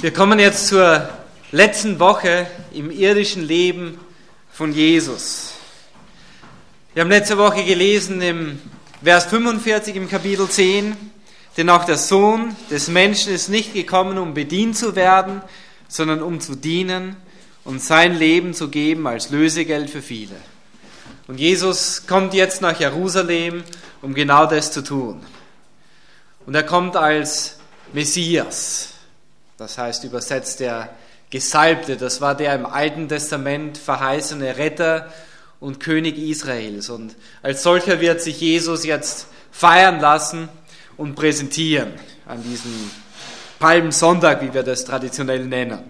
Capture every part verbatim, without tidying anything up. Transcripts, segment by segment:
Wir kommen jetzt zur letzten Woche im irdischen Leben von Jesus. Wir haben letzte Woche gelesen im Vers fünfundvierzig im Kapitel zehn, denn auch der Sohn des Menschen ist nicht gekommen, um bedient zu werden, sondern um zu dienen und sein Leben zu geben als Lösegeld für viele. Und Jesus kommt jetzt nach Jerusalem, um genau das zu tun. Und er kommt als Messias, das heißt übersetzt der Gesalbte, das war der im Alten Testament verheißene Retter und König Israels. Und als solcher wird sich Jesus jetzt feiern lassen und präsentieren an diesem Palmsonntag, wie wir das traditionell nennen.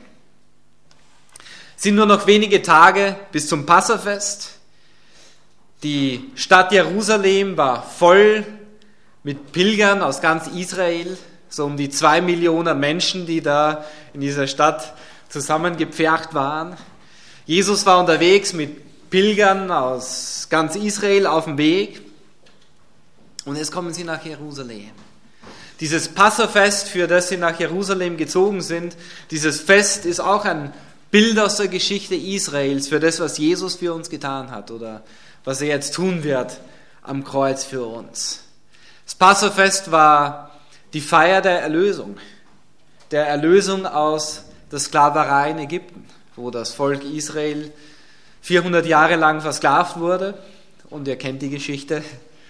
Es sind nur noch wenige Tage bis zum Passafest. Die Stadt Jerusalem war voll mit Pilgern aus ganz Israel, so um die zwei Millionen Menschen, die da in dieser Stadt zusammengepfercht waren. Jesus war unterwegs mit Pilgern aus ganz Israel auf dem Weg und jetzt kommen sie nach Jerusalem. Dieses Passafest, für das sie nach Jerusalem gezogen sind, dieses Fest ist auch ein Bild aus der Geschichte Israels für das, was Jesus für uns getan hat oder was er jetzt tun wird am Kreuz für uns. Das Passafest war die Feier der Erlösung, der Erlösung aus der Sklaverei in Ägypten, wo das Volk Israel vierhundert Jahre lang versklavt wurde. Und ihr kennt die Geschichte,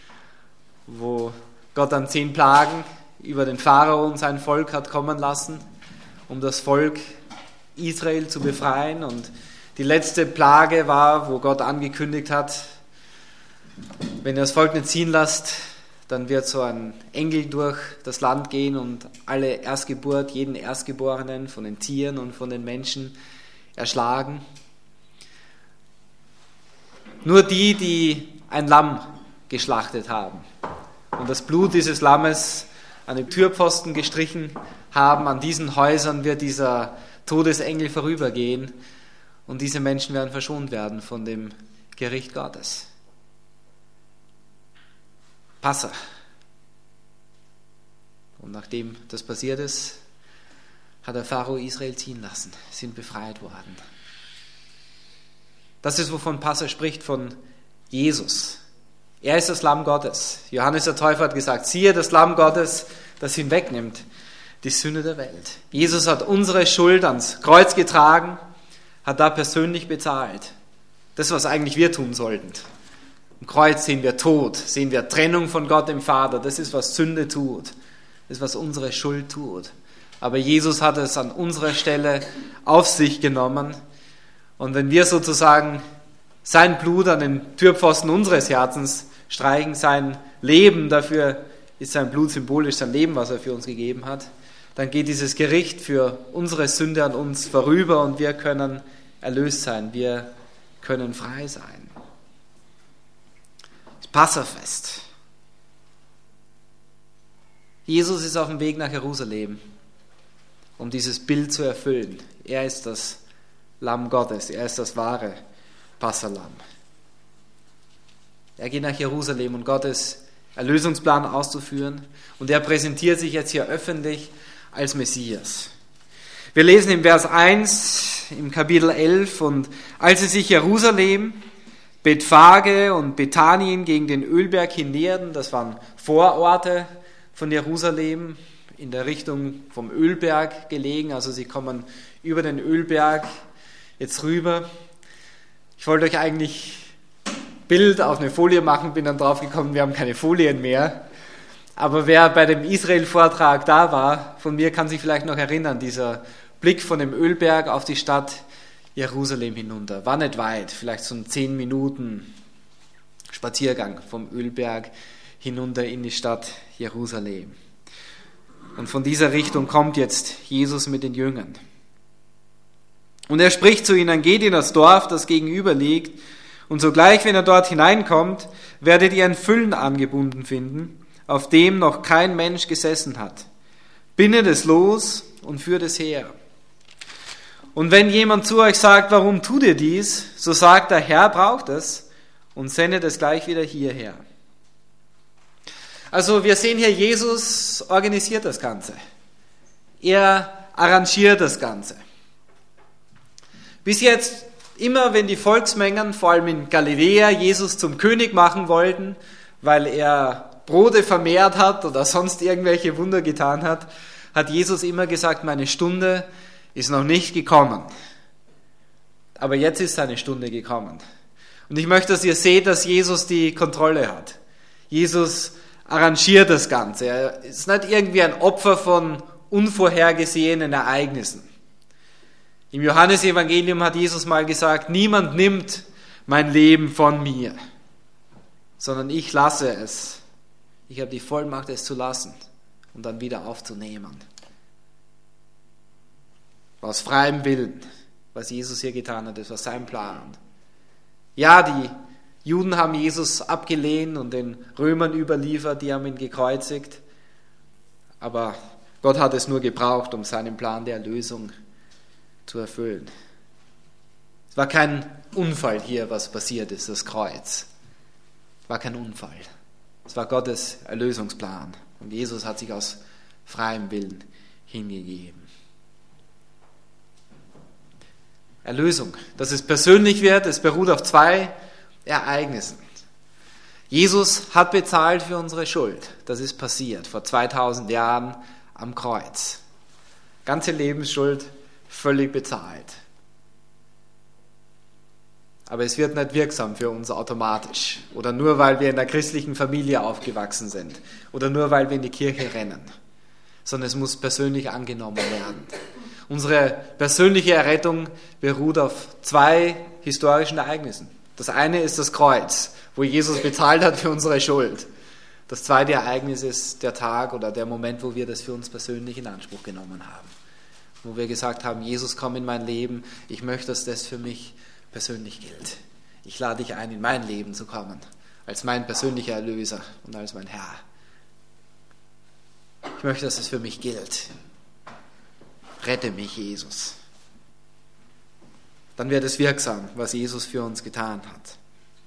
wo Gott dann zehn Plagen über den Pharao und sein Volk hat kommen lassen, um das Volk Israel zu befreien. Und die letzte Plage war, wo Gott angekündigt hat, wenn ihr das Volk nicht ziehen lasst, dann wird so ein Engel durch das Land gehen und alle Erstgeburt, jeden Erstgeborenen von den Tieren und von den Menschen erschlagen. Nur die, die ein Lamm geschlachtet haben und das Blut dieses Lammes an den Türpfosten gestrichen haben, an diesen Häusern wird dieser Todesengel vorübergehen und diese Menschen werden verschont werden von dem Gericht Gottes. Passa. Und nachdem das passiert ist, hat der Pharao Israel ziehen lassen, sind befreit worden. Das ist, wovon Passa spricht, von Jesus. Er ist das Lamm Gottes. Johannes der Täufer hat gesagt, siehe das Lamm Gottes, das hinwegnimmt die Sünde der Welt. Jesus hat unsere Schuld ans Kreuz getragen, hat da persönlich bezahlt. Das, was eigentlich wir tun sollten. Am Kreuz sehen wir Tod, sehen wir Trennung von Gott dem Vater. Das ist, was Sünde tut. Das ist, was unsere Schuld tut. Aber Jesus hat es an unserer Stelle auf sich genommen. Und wenn wir sozusagen sein Blut an den Türpfosten unseres Herzens streichen, sein Leben, dafür ist sein Blut symbolisch sein Leben, was er für uns gegeben hat, dann geht dieses Gericht für unsere Sünde an uns vorüber und wir können erlöst sein, wir können frei sein. Passafest. Jesus ist auf dem Weg nach Jerusalem, um dieses Bild zu erfüllen. Er ist das Lamm Gottes, er ist das wahre Passalamm. Er geht nach Jerusalem, um Gottes Erlösungsplan auszuführen und er präsentiert sich jetzt hier öffentlich als Messias. Wir lesen im Vers eins im Kapitel elf, und als sie sich Jerusalem, Bethphage und Bethanien gegen den Ölberg hin näherten, das waren Vororte von Jerusalem, in der Richtung vom Ölberg gelegen, also sie kommen über den Ölberg jetzt rüber. Ich wollte euch eigentlich Bild auf eine Folie machen, bin dann drauf gekommen, wir haben keine Folien mehr, aber wer bei dem Israel-Vortrag da war, von mir kann sich vielleicht noch erinnern, dieser Blick von dem Ölberg auf die Stadt Jerusalem hinunter. War nicht weit, vielleicht so ein zehn Minuten Spaziergang vom Ölberg hinunter in die Stadt Jerusalem. Und von dieser Richtung kommt jetzt Jesus mit den Jüngern. Und er spricht zu ihnen, geht in das Dorf, das gegenüber liegt, und sogleich, wenn er dort hineinkommt, werdet ihr ein Füllen angebunden finden, auf dem noch kein Mensch gesessen hat. Bindet es los und führt es her. Und wenn jemand zu euch sagt, warum tut ihr dies, so sagt der Herr braucht es und sendet es gleich wieder hierher. Also wir sehen hier, Jesus organisiert das Ganze. Er arrangiert das Ganze. Bis jetzt, immer wenn die Volksmengen, vor allem in Galiläa, Jesus zum König machen wollten, weil er Brote vermehrt hat oder sonst irgendwelche Wunder getan hat, hat Jesus immer gesagt, meine Stunde ist noch nicht gekommen. Aber jetzt ist seine Stunde gekommen. Und ich möchte, dass ihr seht, dass Jesus die Kontrolle hat. Jesus arrangiert das Ganze. Er ist nicht irgendwie ein Opfer von unvorhergesehenen Ereignissen. Im Johannesevangelium hat Jesus mal gesagt, niemand nimmt mein Leben von mir, sondern ich lasse es. Ich habe die Vollmacht, es zu lassen und dann wieder aufzunehmen. Aus freiem Willen, was Jesus hier getan hat, das war sein Plan. Ja, die Juden haben Jesus abgelehnt und den Römern überliefert, die haben ihn gekreuzigt. Aber Gott hat es nur gebraucht, um seinen Plan der Erlösung zu erfüllen. Es war kein Unfall hier, was passiert ist, das Kreuz. Es war kein Unfall. Es war Gottes Erlösungsplan. Und Jesus hat sich aus freiem Willen hingegeben. Erlösung, dass es persönlich wird, es beruht auf zwei Ereignissen. Jesus hat bezahlt für unsere Schuld. Das ist passiert vor zweitausend Jahren am Kreuz. Ganze Lebensschuld völlig bezahlt. Aber es wird nicht wirksam für uns automatisch oder nur, weil wir in einer christlichen Familie aufgewachsen sind oder nur, weil wir in die Kirche rennen, sondern es muss persönlich angenommen werden. Unsere persönliche Errettung beruht auf zwei historischen Ereignissen. Das eine ist das Kreuz, wo Jesus bezahlt hat für unsere Schuld. Das zweite Ereignis ist der Tag oder der Moment, wo wir das für uns persönlich in Anspruch genommen haben. Wo wir gesagt haben, Jesus, komm in mein Leben, ich möchte, dass das für mich persönlich gilt. Ich lade dich ein, in mein Leben zu kommen, als mein persönlicher Erlöser und als mein Herr. Ich möchte, dass es für mich gilt. Rette mich, Jesus. Dann wird es wirksam, was Jesus für uns getan hat.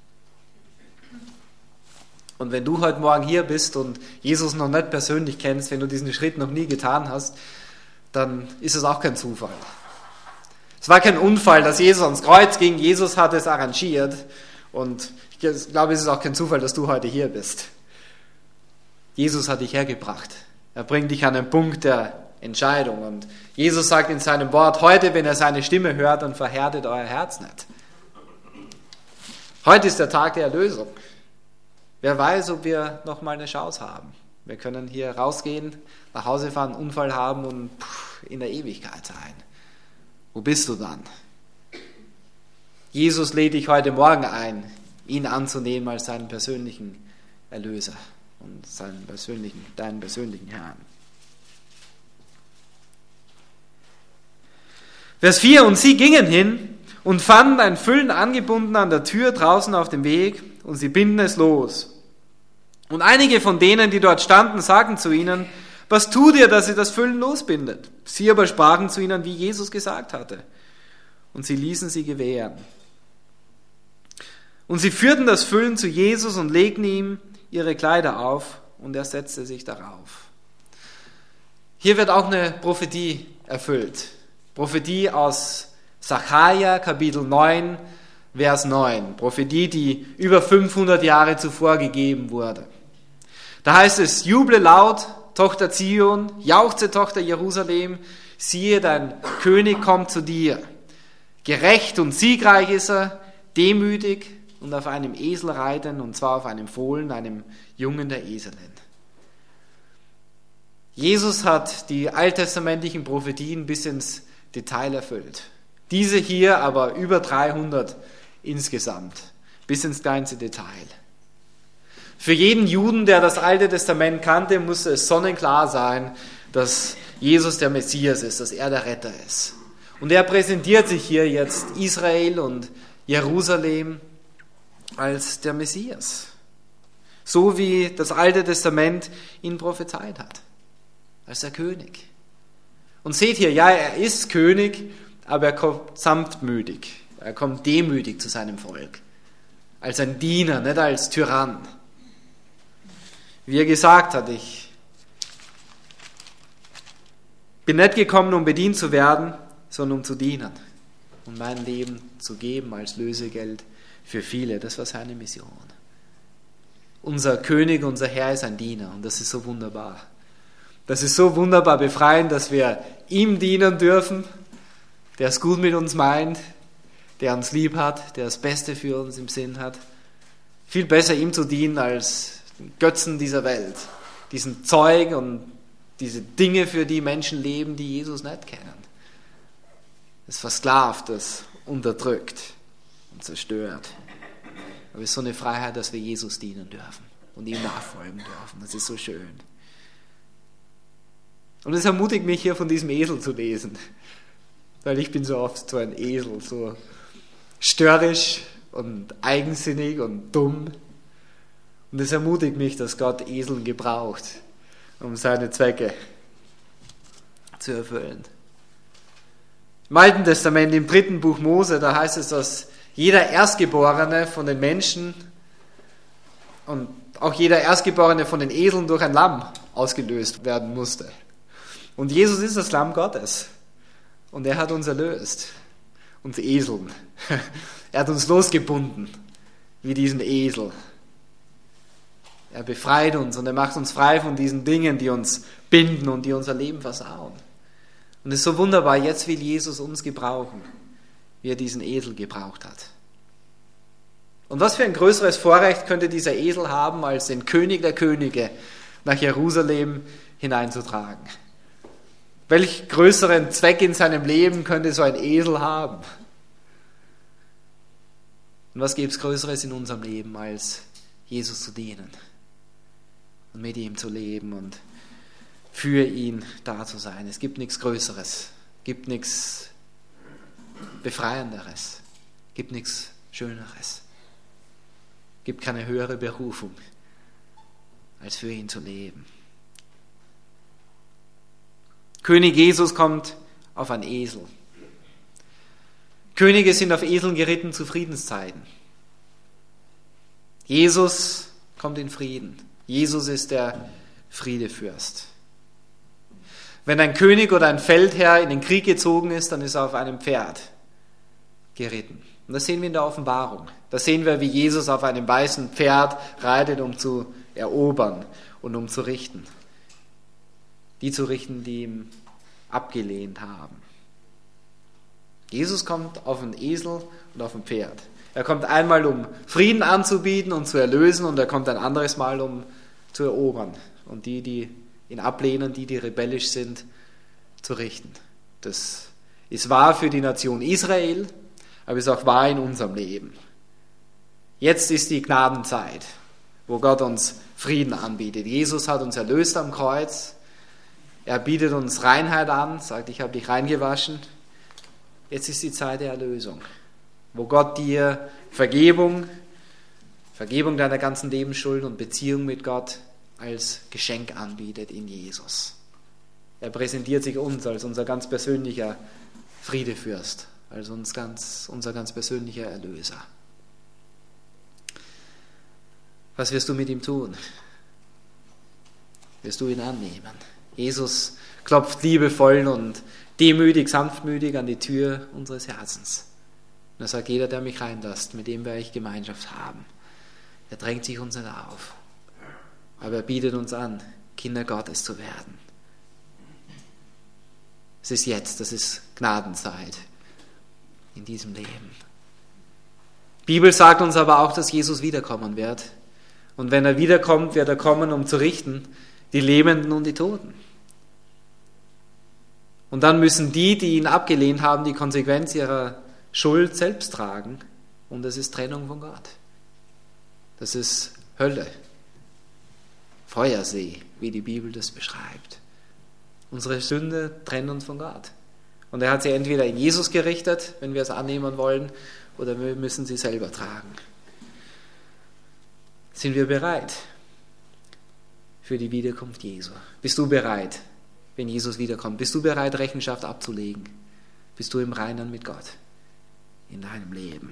Und wenn du heute Morgen hier bist und Jesus noch nicht persönlich kennst, wenn du diesen Schritt noch nie getan hast, dann ist es auch kein Zufall. Es war kein Unfall, dass Jesus ans Kreuz ging. Jesus hat es arrangiert. Und ich glaube, es ist auch kein Zufall, dass du heute hier bist. Jesus hat dich hergebracht. Er bringt dich an den Punkt der Entscheidung. Und Jesus sagt in seinem Wort, heute, wenn ihr seine Stimme hört, dann verhärtet euer Herz nicht. Heute ist der Tag der Erlösung. Wer weiß, ob wir noch mal eine Chance haben. Wir können hier rausgehen, nach Hause fahren, einen Unfall haben und in der Ewigkeit sein. Wo bist du dann? Jesus lädt dich heute Morgen ein, ihn anzunehmen als seinen persönlichen Erlöser und seinen persönlichen, deinen persönlichen Herrn. Vers vier, und sie gingen hin und fanden ein Füllen angebunden an der Tür draußen auf dem Weg, und sie binden es los. Und einige von denen, die dort standen, sagten zu ihnen, was tut ihr, dass ihr das Füllen losbindet? Sie aber sprachen zu ihnen, wie Jesus gesagt hatte. Und sie ließen sie gewähren. Und sie führten das Füllen zu Jesus und legten ihm ihre Kleider auf, und er setzte sich darauf. Hier wird auch eine Prophetie erfüllt. Prophetie aus Sacharja, Kapitel neun, Vers neun. Prophetie, die über fünfhundert Jahre zuvor gegeben wurde. Da heißt es, juble laut, Tochter Zion, jauchze, Tochter Jerusalem, siehe, dein König kommt zu dir. Gerecht und siegreich ist er, demütig und auf einem Esel reiten, und zwar auf einem Fohlen, einem Jungen der Eselin. Jesus hat die alttestamentlichen Prophetien bis ins Detail erfüllt. Diese hier aber über dreihundert insgesamt, bis ins kleinste Detail. Für jeden Juden, der das Alte Testament kannte, muss es sonnenklar sein, dass Jesus der Messias ist, dass er der Retter ist. Und er präsentiert sich hier jetzt Israel und Jerusalem als der Messias. So wie das Alte Testament ihn prophezeit hat. Als der König. Und seht hier, ja, er ist König, aber er kommt sanftmütig. Er kommt demütig zu seinem Volk. Als ein Diener, nicht als Tyrann. Wie er gesagt hat, ich bin nicht gekommen, um bedient zu werden, sondern um zu dienen und mein Leben zu geben als Lösegeld für viele. Das war seine Mission. Unser König, unser Herr ist ein Diener und das ist so wunderbar. Das ist so wunderbar befreiend, dass wir ihm dienen dürfen, der es gut mit uns meint, der uns lieb hat, der das Beste für uns im Sinn hat. Viel besser ihm zu dienen als den Götzen dieser Welt, diesen Zeug und diese Dinge, für die Menschen leben, die Jesus nicht kennen. Das versklavt, das unterdrückt und zerstört. Aber es ist so eine Freiheit, dass wir Jesus dienen dürfen und ihm nachfolgen dürfen. Das ist so schön. Und es ermutigt mich, hier von diesem Esel zu lesen, weil ich bin so oft so ein Esel, so störrisch und eigensinnig und dumm. Und es ermutigt mich, dass Gott Eseln gebraucht, um seine Zwecke zu erfüllen. Im Alten Testament, im dritten Buch Mose, da heißt es, dass jeder Erstgeborene von den Menschen und auch jeder Erstgeborene von den Eseln durch ein Lamm ausgelöst werden musste. Und Jesus ist das Lamm Gottes. Und er hat uns erlöst. Uns Eseln. Er hat uns losgebunden, wie diesen Esel. Er befreit uns und er macht uns frei von diesen Dingen, die uns binden und die unser Leben versauen. Und es ist so wunderbar, jetzt will Jesus uns gebrauchen, wie er diesen Esel gebraucht hat. Und was für ein größeres Vorrecht könnte dieser Esel haben, als den König der Könige nach Jerusalem hineinzutragen? Welch größeren Zweck in seinem Leben könnte so ein Esel haben? Und was gäbe es Größeres in unserem Leben, als Jesus zu dienen und mit ihm zu leben und für ihn da zu sein? Es gibt nichts Größeres, es gibt nichts Befreienderes, es gibt nichts Schöneres, es gibt keine höhere Berufung, als für ihn zu leben. König Jesus kommt auf einen Esel. Könige sind auf Eseln geritten zu Friedenszeiten. Jesus kommt in Frieden. Jesus ist der Friedefürst. Wenn ein König oder ein Feldherr in den Krieg gezogen ist, dann ist er auf einem Pferd geritten. Und das sehen wir in der Offenbarung. Da sehen wir, wie Jesus auf einem weißen Pferd reitet, um zu erobern und um zu richten. Die zu richten, die ihm abgelehnt haben. Jesus kommt auf einen Esel und auf ein Pferd. Er kommt einmal, um Frieden anzubieten und zu erlösen, und er kommt ein anderes Mal, um zu erobern und die, die ihn ablehnen, die, die rebellisch sind, zu richten. Das ist wahr für die Nation Israel, aber ist auch wahr in unserem Leben. Jetzt ist die Gnadenzeit, wo Gott uns Frieden anbietet. Jesus hat uns erlöst am Kreuz. Er bietet uns Reinheit an, sagt, ich habe dich reingewaschen. Jetzt ist die Zeit der Erlösung, wo Gott dir Vergebung, Vergebung deiner ganzen Lebensschulden und Beziehung mit Gott als Geschenk anbietet in Jesus. Er präsentiert sich uns als unser ganz persönlicher Friedefürst, als uns ganz, unser ganz persönlicher Erlöser. Was wirst du mit ihm tun? Wirst du ihn annehmen? Jesus klopft liebevoll und demütig, sanftmütig an die Tür unseres Herzens. Und er sagt, jeder, der mich reinlässt, mit dem werde ich Gemeinschaft haben. Er drängt sich uns nicht auf. Aber er bietet uns an, Kinder Gottes zu werden. Es ist jetzt, das ist Gnadenzeit in diesem Leben. Die Bibel sagt uns aber auch, dass Jesus wiederkommen wird. Und wenn er wiederkommt, wird er kommen, um zu richten, die Lebenden und die Toten. Und dann müssen die, die ihn abgelehnt haben, die Konsequenz ihrer Schuld selbst tragen. Und das ist Trennung von Gott. Das ist Hölle. Feuersee, wie die Bibel das beschreibt. Unsere Sünde trennt uns von Gott. Und er hat sie entweder in Jesus gerichtet, wenn wir es annehmen wollen, oder wir müssen sie selber tragen. Sind wir bereit für die Wiederkunft Jesu? Bist du bereit, wenn Jesus wiederkommt? Bist du bereit, Rechenschaft abzulegen? Bist du im Reinen mit Gott in deinem Leben?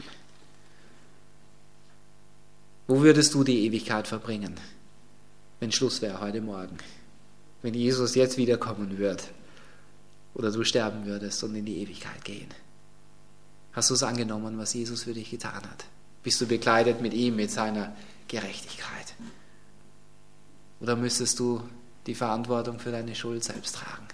Wo würdest du die Ewigkeit verbringen, wenn Schluss wäre heute Morgen? Wenn Jesus jetzt wiederkommen wird oder du sterben würdest und in die Ewigkeit gehen. Hast du es angenommen, was Jesus für dich getan hat? Bist du bekleidet mit ihm, mit seiner Gerechtigkeit? Oder müsstest du die Verantwortung für deine Schuld selbst tragen?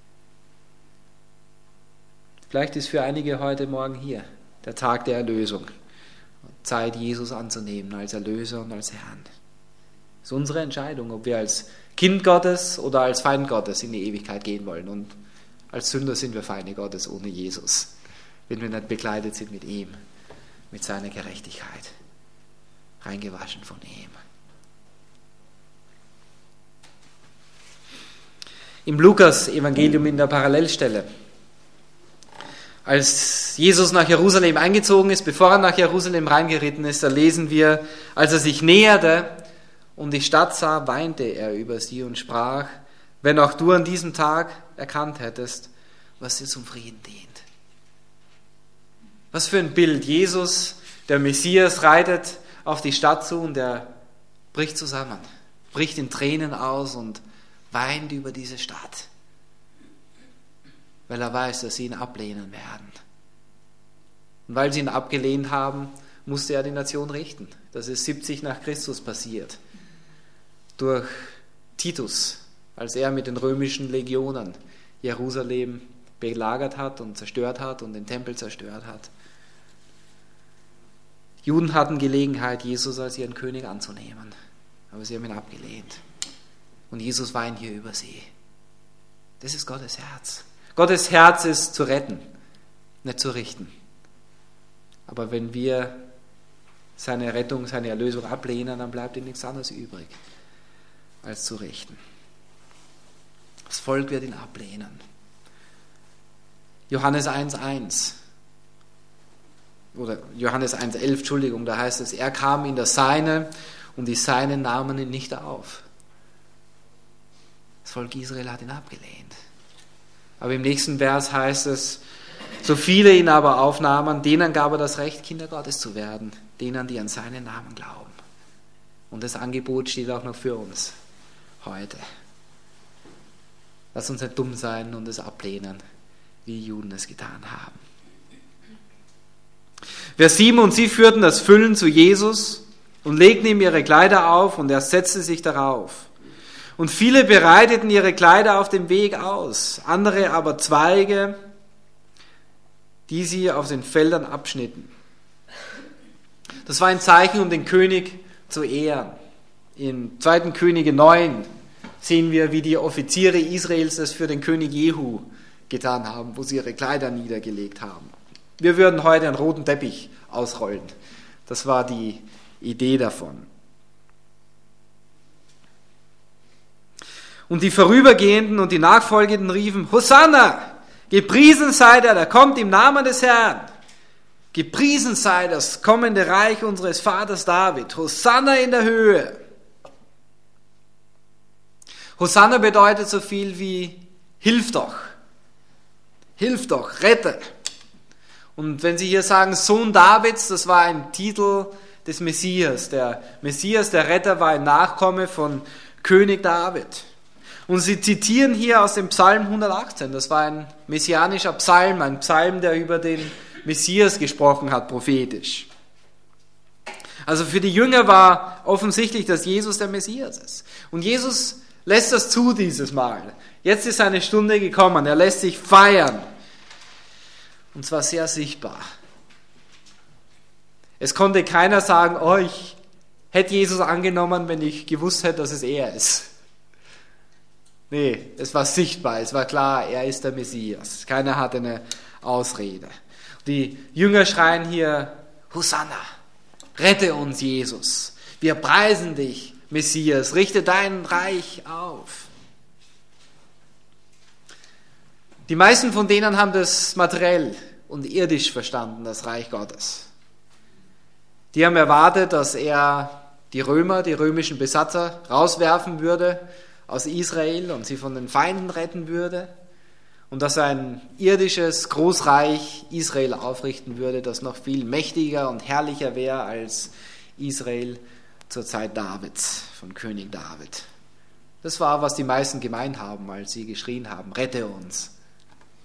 Vielleicht ist für einige heute Morgen hier der Tag der Erlösung. Zeit, Jesus anzunehmen als Erlöser und als Herrn. Es ist unsere Entscheidung, ob wir als Kind Gottes oder als Feind Gottes in die Ewigkeit gehen wollen. Und als Sünder sind wir Feinde Gottes ohne Jesus, wenn wir nicht bekleidet sind mit ihm, mit seiner Gerechtigkeit, reingewaschen von ihm. Im Lukas-Evangelium in der Parallelstelle, als Jesus nach Jerusalem eingezogen ist, bevor er nach Jerusalem reingeritten ist, da lesen wir, als er sich näherte und die Stadt sah, weinte er über sie und sprach, wenn auch du an diesem Tag erkannt hättest, was dir zum Frieden dient. Was für ein Bild. Jesus, der Messias, reitet auf die Stadt zu und er bricht zusammen, bricht in Tränen aus und weint über diese Stadt, weil er weiß, dass sie ihn ablehnen werden. Und weil sie ihn abgelehnt haben, musste er die Nation richten. Das ist siebzig nach Christus passiert. Durch Titus, als er mit den römischen Legionen Jerusalem belagert hat und zerstört hat und den Tempel zerstört hat. Juden hatten Gelegenheit, Jesus als ihren König anzunehmen, aber sie haben ihn abgelehnt. Und Jesus weint hier über sie. Das ist Gottes Herz. Gottes Herz ist zu retten, nicht zu richten. Aber wenn wir seine Rettung, seine Erlösung ablehnen, dann bleibt ihm nichts anderes übrig, als zu richten. Das Volk wird ihn ablehnen. Johannes eins eins oder Johannes eins elf, Entschuldigung, da heißt es, er kam in das Seine und die Seinen nahmen ihn nicht auf. Das Volk Israel hat ihn abgelehnt. Aber im nächsten Vers heißt es, so viele ihn aber aufnahmen, denen gab er das Recht, Kinder Gottes zu werden, denen, die an seinen Namen glauben. Und das Angebot steht auch noch für uns heute. Lass uns nicht dumm sein und es ablehnen, wie die Juden es getan haben. Vers sieben, und sie führten das Füllen zu Jesus und legten ihm ihre Kleider auf und er setzte sich darauf. Und viele bereiteten ihre Kleider auf dem Weg aus, andere aber Zweige, die sie auf den Feldern abschnitten. Das war ein Zeichen, um den König zu ehren. In zweiten Könige neun sehen wir, wie die Offiziere Israels das für den König Jehu getan haben, wo sie ihre Kleider niedergelegt haben. Wir würden heute einen roten Teppich ausrollen. Das war die Idee davon. Und die Vorübergehenden und die Nachfolgenden riefen, Hosanna, gepriesen sei der, der kommt im Namen des Herrn. Gepriesen sei das kommende Reich unseres Vaters David. Hosanna in der Höhe. Hosanna bedeutet so viel wie Hilf doch. Hilf doch, rette. Und wenn Sie hier sagen Sohn Davids, das war ein Titel des Messias. Der Messias, der Retter, war ein Nachkomme von König David. Und sie zitieren hier aus dem Psalm hundertachtzehn. Das war ein messianischer Psalm, ein Psalm, der über den Messias gesprochen hat, prophetisch. Also für die Jünger war offensichtlich, dass Jesus der Messias ist. Und Jesus lässt das zu dieses Mal. Jetzt ist seine Stunde gekommen. Er lässt sich feiern. Und zwar sehr sichtbar. Es konnte keiner sagen, oh, ich hätte Jesus angenommen, wenn ich gewusst hätte, dass es er ist. Nee, es war sichtbar, es war klar, er ist der Messias. Keiner hatte eine Ausrede. Die Jünger schreien hier, Hosanna, rette uns, Jesus. Wir preisen dich, Messias, richte dein Reich auf. Die meisten von denen haben das materiell und irdisch verstanden, das Reich Gottes. Die haben erwartet, dass er die Römer, die römischen Besatzer, rauswerfen würde aus Israel und sie von den Feinden retten würde und dass er ein irdisches Großreich Israel aufrichten würde, das noch viel mächtiger und herrlicher wäre als Israel zur Zeit Davids, von König David. Das war, was die meisten gemeint haben, als sie geschrien haben, rette uns.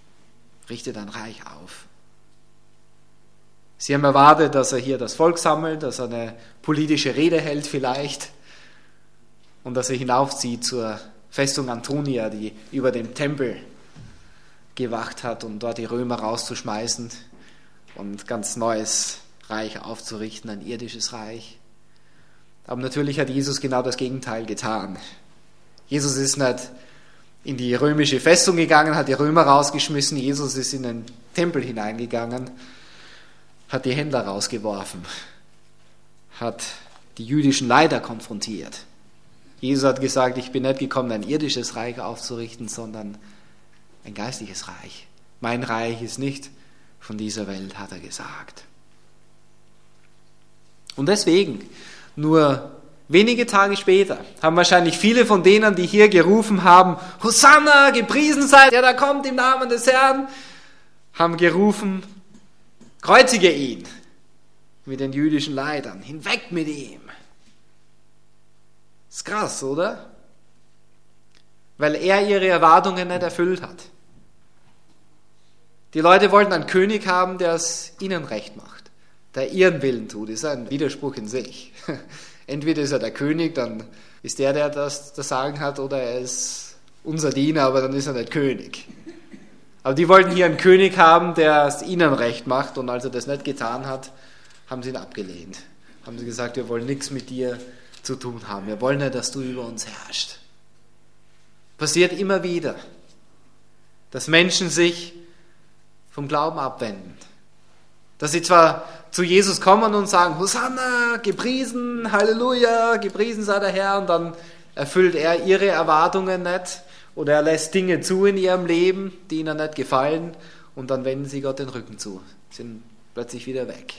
richte dein Reich auf. Sie haben erwartet, dass er hier das Volk sammelt, dass er eine politische Rede hält vielleicht und dass er hinaufzieht zur Festung Antonia, die über dem Tempel gewacht hat, um dort die Römer rauszuschmeißen und ganz neues Reich aufzurichten, ein irdisches Reich. Aber natürlich hat Jesus genau das Gegenteil getan. Jesus ist nicht in die römische Festung gegangen, hat die Römer rausgeschmissen. Jesus ist in den Tempel hineingegangen, hat die Händler rausgeworfen, hat die jüdischen Leiter konfrontiert. Jesus hat gesagt, ich bin nicht gekommen, ein irdisches Reich aufzurichten, sondern ein geistliches Reich. Mein Reich ist nicht von dieser Welt, hat er gesagt. Und deswegen, nur wenige Tage später, haben wahrscheinlich viele von denen, die hier gerufen haben, Hosanna, gepriesen sei, der da kommt im Namen des Herrn, haben gerufen, kreuzige ihn mit den jüdischen Leitern, hinweg mit ihm. Ist krass, oder? Weil er ihre Erwartungen nicht erfüllt hat. Die Leute wollten einen König haben, der es ihnen recht macht, der ihren Willen tut. Das ist ein Widerspruch in sich. Entweder ist er der König, dann ist der, der das, das Sagen hat, oder er ist unser Diener, aber dann ist er nicht König. Aber die wollten hier einen König haben, der es ihnen recht macht, und als er das nicht getan hat, haben sie ihn abgelehnt. Haben sie gesagt, wir wollen nichts mit dir zu tun haben. Wir wollen nicht, dass du über uns herrschst. Passiert immer wieder, dass Menschen sich vom Glauben abwenden. Dass sie zwar zu Jesus kommen und sagen, Hosanna, gepriesen, Halleluja, gepriesen sei der Herr, und dann erfüllt er ihre Erwartungen nicht oder er lässt Dinge zu in ihrem Leben, die ihnen nicht gefallen, und dann wenden sie Gott den Rücken zu, sind plötzlich wieder weg.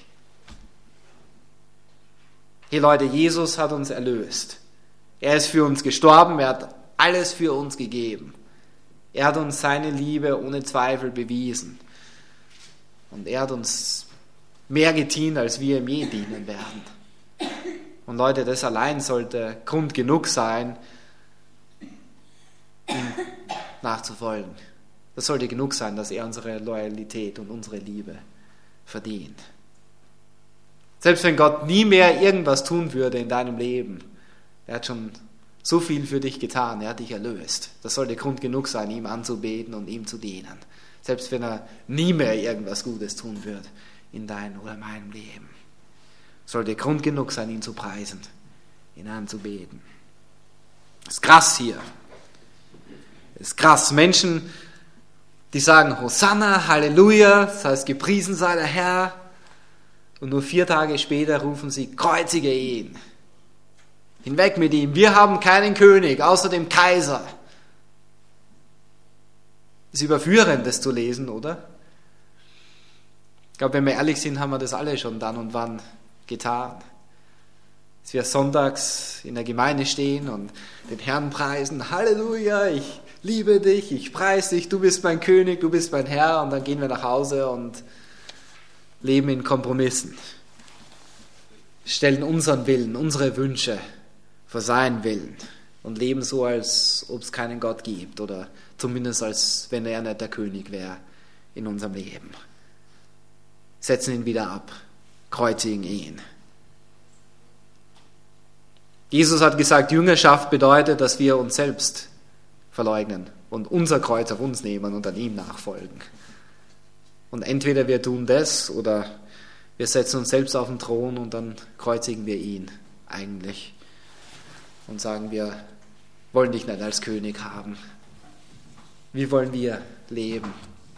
Hey Leute, Jesus hat uns erlöst. Er ist für uns gestorben, er hat alles für uns gegeben. Er hat uns seine Liebe ohne Zweifel bewiesen. Und er hat uns mehr gedient, als wir ihm je dienen werden. Und Leute, das allein sollte Grund genug sein, ihm nachzufolgen. Das sollte genug sein, dass er unsere Loyalität und unsere Liebe verdient. Selbst wenn Gott nie mehr irgendwas tun würde in deinem Leben, er hat schon so viel für dich getan, er hat dich erlöst. Das sollte Grund genug sein, ihm anzubeten und ihm zu dienen. Selbst wenn er nie mehr irgendwas Gutes tun wird in deinem oder meinem Leben. Sollte Grund genug sein, ihn zu preisen, ihn anzubeten. Das ist krass hier. Das ist krass. Menschen, die sagen Hosanna, Halleluja, das heißt gepriesen sei der Herr, und nur vier Tage später rufen sie, kreuzige ihn. Hinweg mit ihm. Wir haben keinen König, außer dem Kaiser. Ist überführend, das zu lesen, oder? Ich glaube, wenn wir ehrlich sind, haben wir das alle schon dann und wann getan. Dass wir sonntags in der Gemeinde stehen und den Herrn preisen. Halleluja, ich liebe dich, ich preise dich, du bist mein König, du bist mein Herr. Und dann gehen wir nach Hause und leben in Kompromissen. Stellen unseren Willen, unsere Wünsche vor seinen Willen und leben so, als ob es keinen Gott gibt oder zumindest als wenn er nicht der König wäre in unserem Leben. Setzen ihn wieder ab, kreuzigen ihn. Jesus hat gesagt, Jüngerschaft bedeutet, dass wir uns selbst verleugnen und unser Kreuz auf uns nehmen und an ihm nachfolgen. Und entweder wir tun das oder wir setzen uns selbst auf den Thron und dann kreuzigen wir ihn eigentlich und sagen, wir wollen dich nicht als König haben. Wie wollen wir leben?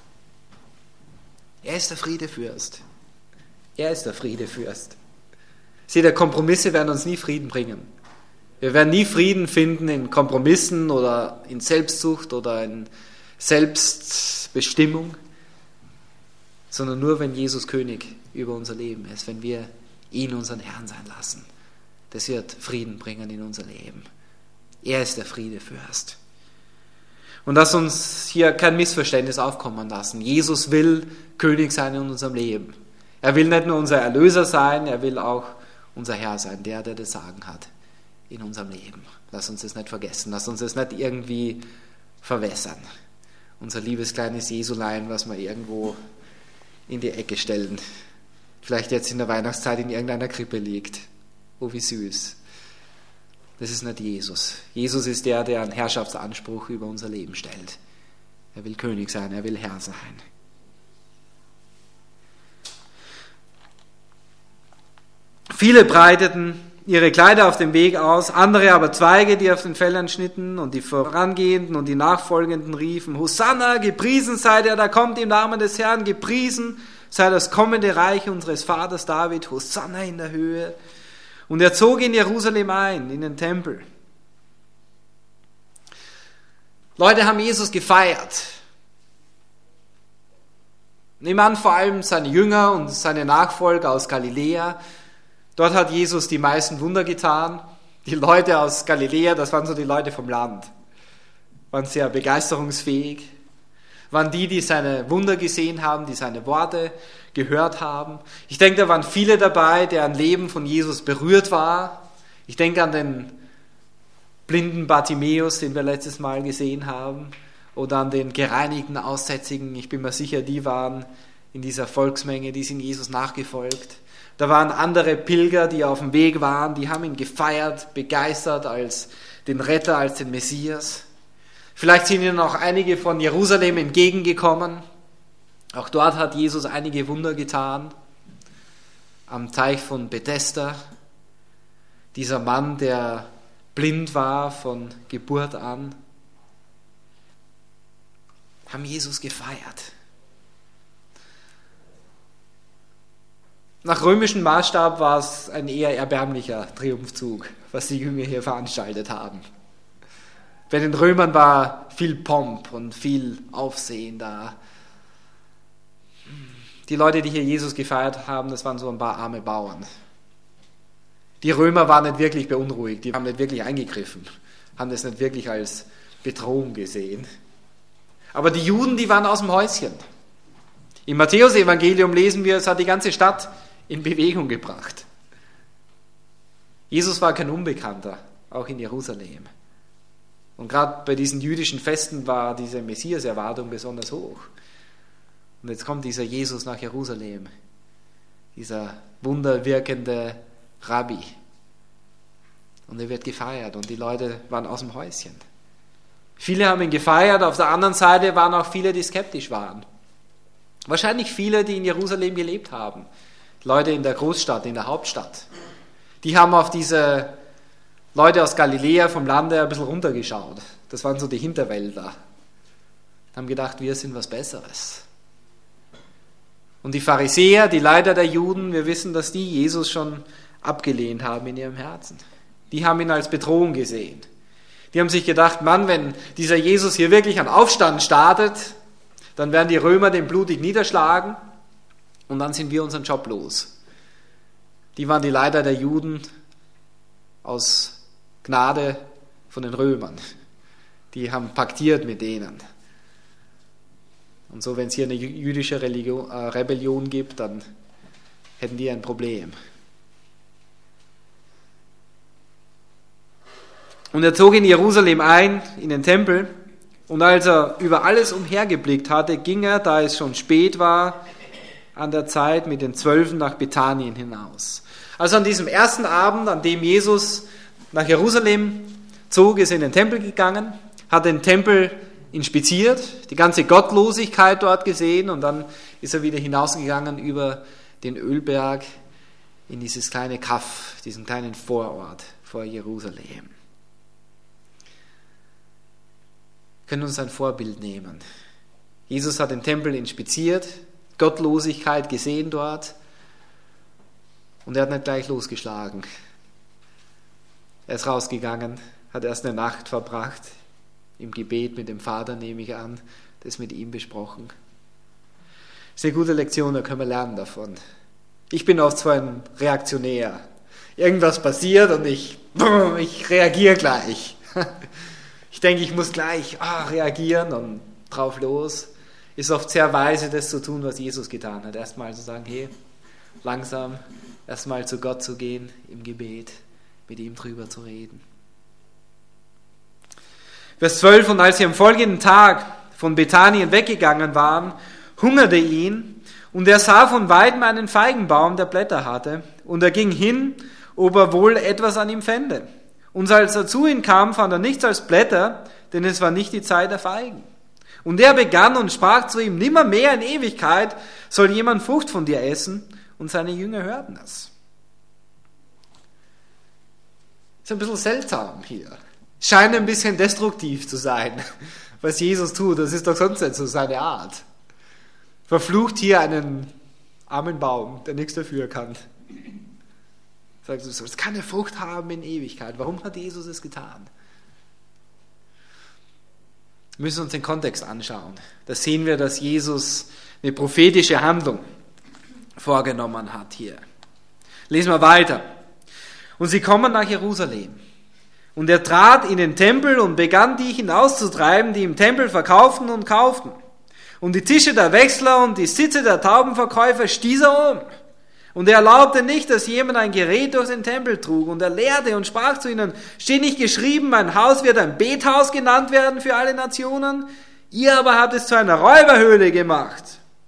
Er ist der Friedefürst. Er ist der Friedefürst. Seht ihr, Kompromisse werden uns nie Frieden bringen. Wir werden nie Frieden finden in Kompromissen oder in Selbstsucht oder in Selbstbestimmung, sondern nur, wenn Jesus König über unser Leben ist, wenn wir ihn unseren Herrn sein lassen. Das wird Frieden bringen in unser Leben. Er ist der Friedefürst. Und lass uns hier kein Missverständnis aufkommen lassen. Jesus will König sein in unserem Leben. Er will nicht nur unser Erlöser sein, er will auch unser Herr sein, der, der das Sagen hat in unserem Leben. Lass uns das nicht vergessen, lass uns das nicht irgendwie verwässern. unser liebes kleines Jesulein, was wir irgendwo in die Ecke stellen. Vielleicht jetzt in der Weihnachtszeit in irgendeiner Krippe liegt. Oh, wie süß. Das ist nicht Jesus. Jesus ist der, der einen Herrschaftsanspruch über unser Leben stellt. Er will König sein, er will Herr sein. Viele breiteten ihre Kleider auf dem Weg aus, andere aber Zweige, die auf den Feldern schnitten, und die Vorangehenden und die Nachfolgenden riefen: Hosanna, gepriesen sei der, der kommt im Namen des Herrn, gepriesen sei das kommende Reich unseres Vaters David, Hosanna in der Höhe. Und er zog in Jerusalem ein, in den Tempel. Leute haben Jesus gefeiert. Nehmen an, vor allem seine Jünger und seine Nachfolger aus Galiläa. Dort hat Jesus die meisten Wunder getan. Die Leute aus Galiläa, das waren so die Leute vom Land, waren sehr begeisterungsfähig, waren die, die seine Wunder gesehen haben, die seine Worte gehört haben. Ich denke, da waren viele dabei, deren Leben von Jesus berührt war. Ich denke an den blinden Bartimäus, den wir letztes Mal gesehen haben, oder an den gereinigten Aussätzigen. Ich bin mir sicher, die waren in dieser Volksmenge, die sind Jesus nachgefolgt. Da waren andere Pilger, die auf dem Weg waren, die haben ihn gefeiert, begeistert als den Retter, als den Messias. Vielleicht sind ihnen auch einige von Jerusalem entgegengekommen. Auch dort hat Jesus einige Wunder getan. Am Teich von Bethesda. Dieser Mann, der blind war von Geburt an, haben Jesus gefeiert. Nach römischem Maßstab war es ein eher erbärmlicher Triumphzug, was die Jünger hier veranstaltet haben. Bei den Römern war viel Pomp und viel Aufsehen da. Die Leute, die hier Jesus gefeiert haben, das waren so ein paar arme Bauern. Die Römer waren nicht wirklich beunruhigt, die haben nicht wirklich eingegriffen, haben das nicht wirklich als Bedrohung gesehen. Aber die Juden, die waren aus dem Häuschen. Im Matthäus-Evangelium lesen wir, es hat die ganze Stadt in Bewegung gebracht. Jesus war kein Unbekannter, auch in Jerusalem. Und gerade bei diesen jüdischen Festen war diese Messias-Erwartung besonders hoch. Und jetzt kommt dieser Jesus nach Jerusalem, dieser wunderwirkende Rabbi. Und er wird gefeiert und die Leute waren aus dem Häuschen. Viele haben ihn gefeiert, auf der anderen Seite waren auch viele, die skeptisch waren. Wahrscheinlich viele, die in Jerusalem gelebt haben. Leute in der Großstadt, in der Hauptstadt. Die haben auf diese Leute aus Galiläa vom Lande ein bisschen runtergeschaut. Das waren so die Hinterwälder. Haben gedacht, wir sind was Besseres. Und die Pharisäer, die Leiter der Juden, wir wissen, dass die Jesus schon abgelehnt haben in ihrem Herzen. Die haben ihn als Bedrohung gesehen. Die haben sich gedacht, Mann, wenn dieser Jesus hier wirklich einen Aufstand startet, dann werden die Römer den blutig niederschlagen und dann sind wir unseren Job los. Die waren die Leiter der Juden aus Gnade von den Römern. Die haben paktiert mit denen. Und so, wenn es hier eine jüdische Religion, äh, Rebellion gibt, dann hätten die ein Problem. Und er zog in Jerusalem ein, in den Tempel, und als er über alles umhergeblickt hatte, ging er, da es schon spät war, an der Zeit mit den Zwölfen nach Bethanien hinaus. Also an diesem ersten Abend, an dem Jesus nach Jerusalem zog, ist er in den Tempel gegangen, hat den Tempel inspiziert, die ganze Gottlosigkeit dort gesehen und dann ist er wieder hinausgegangen über den Ölberg in dieses kleine Kaff, diesen kleinen Vorort vor Jerusalem. Wir können uns ein Vorbild nehmen. Jesus hat den Tempel inspiziert, Gottlosigkeit gesehen dort und er hat nicht gleich losgeschlagen. Er ist rausgegangen, hat erst eine Nacht verbracht, im Gebet mit dem Vater, nehme ich an, das mit ihm besprochen. Das ist eine gute Lektion, da können wir lernen davon. Ich bin oft so ein Reaktionär. Irgendwas passiert und ich, ich reagiere gleich. Ich denke, ich muss gleich ah, reagieren und drauf los. Ist oft sehr weise, das zu tun, was Jesus getan hat. Erstmal zu sagen, hey, langsam, erstmal zu Gott zu gehen im Gebet, mit ihm drüber zu reden. Vers zwölf, und als sie am folgenden Tag von Bethanien weggegangen waren, hungerte ihn, und er sah von weitem einen Feigenbaum, der Blätter hatte, und er ging hin, ob er wohl etwas an ihm fände. Und als er zu ihm kam, fand er nichts als Blätter, denn es war nicht die Zeit der Feigen. Und er begann und sprach zu ihm: Nimmermehr in Ewigkeit soll jemand Frucht von dir essen. Und seine Jünger hörten das. Ist ein bisschen seltsam hier. Scheint ein bisschen destruktiv zu sein, was Jesus tut. Das ist doch sonst nicht so seine Art. Verflucht hier einen armen Baum, der nichts dafür kann. Sagt, du sollst keine Frucht haben in Ewigkeit. Warum hat Jesus es getan? Wir müssen uns den Kontext anschauen. Da sehen wir, dass Jesus eine prophetische Handlung vorgenommen hat hier. Lesen wir weiter. Und sie kommen nach Jerusalem. Und er trat in den Tempel und begann, die hinauszutreiben, die im Tempel verkauften und kauften. Und die Tische der Wechsler und die Sitze der Taubenverkäufer stieß er um. Und er erlaubte nicht, dass jemand ein Gerät durch den Tempel trug. Und er lehrte und sprach zu ihnen: Steht nicht geschrieben, mein Haus wird ein Bethaus genannt werden für alle Nationen? Ihr aber habt es zu einer Räuberhöhle gemacht.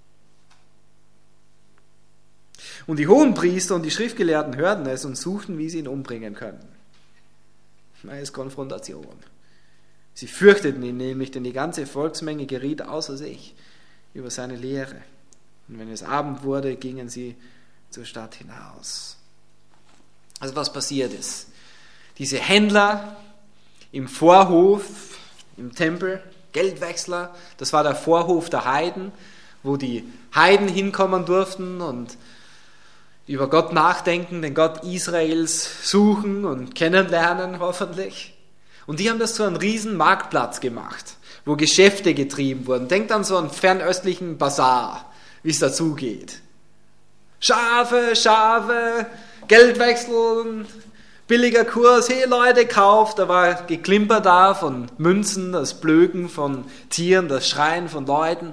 Und die Hohenpriester und die Schriftgelehrten hörten es und suchten, wie sie ihn umbringen könnten. Das ist Konfrontation. Sie fürchteten ihn nämlich, denn die ganze Volksmenge geriet außer sich über seine Lehre. Und wenn es Abend wurde, gingen sie zur Stadt hinaus. Also was passiert ist? Diese Händler im Vorhof, im Tempel, Geldwechsler, das war der Vorhof der Heiden, wo die Heiden hinkommen durften und über Gott nachdenken, den Gott Israels suchen und kennenlernen hoffentlich. Und die haben das zu einem riesen Marktplatz gemacht, wo Geschäfte getrieben wurden. Denkt an so einen fernöstlichen Bazar, wie es dazugeht. Schafe, Schafe, Geldwechseln, billiger Kurs, hey Leute, kauft. Da war Geklimper da von Münzen, das Blöken von Tieren, das Schreien von Leuten.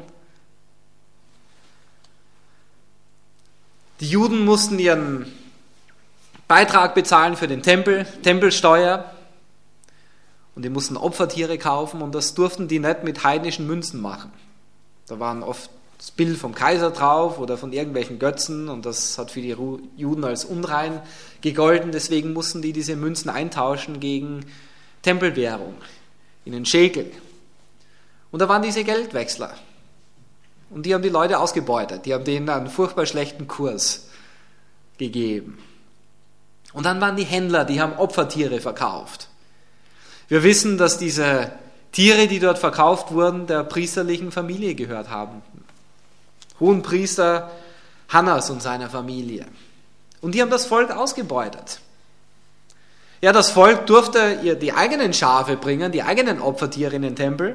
Die Juden mussten ihren Beitrag bezahlen für den Tempel, Tempelsteuer. Und die mussten Opfertiere kaufen und das durften die nicht mit heidnischen Münzen machen. Da waren oft das Bild vom Kaiser drauf oder von irgendwelchen Götzen und das hat für die Juden als unrein gegolten. Deswegen mussten die diese Münzen eintauschen gegen Tempelwährung, in den Schekel. Und da waren diese Geldwechsler. Und die haben die Leute ausgebeutet. Die haben denen einen furchtbar schlechten Kurs gegeben. Und dann waren die Händler, die haben Opfertiere verkauft. Wir wissen, dass diese Tiere, die dort verkauft wurden, der priesterlichen Familie gehört haben. Hohenpriester Hannas und seiner Familie. Und die haben das Volk ausgebeutet. Ja, das Volk durfte ihr die eigenen Schafe bringen, die eigenen Opfertiere in den Tempel.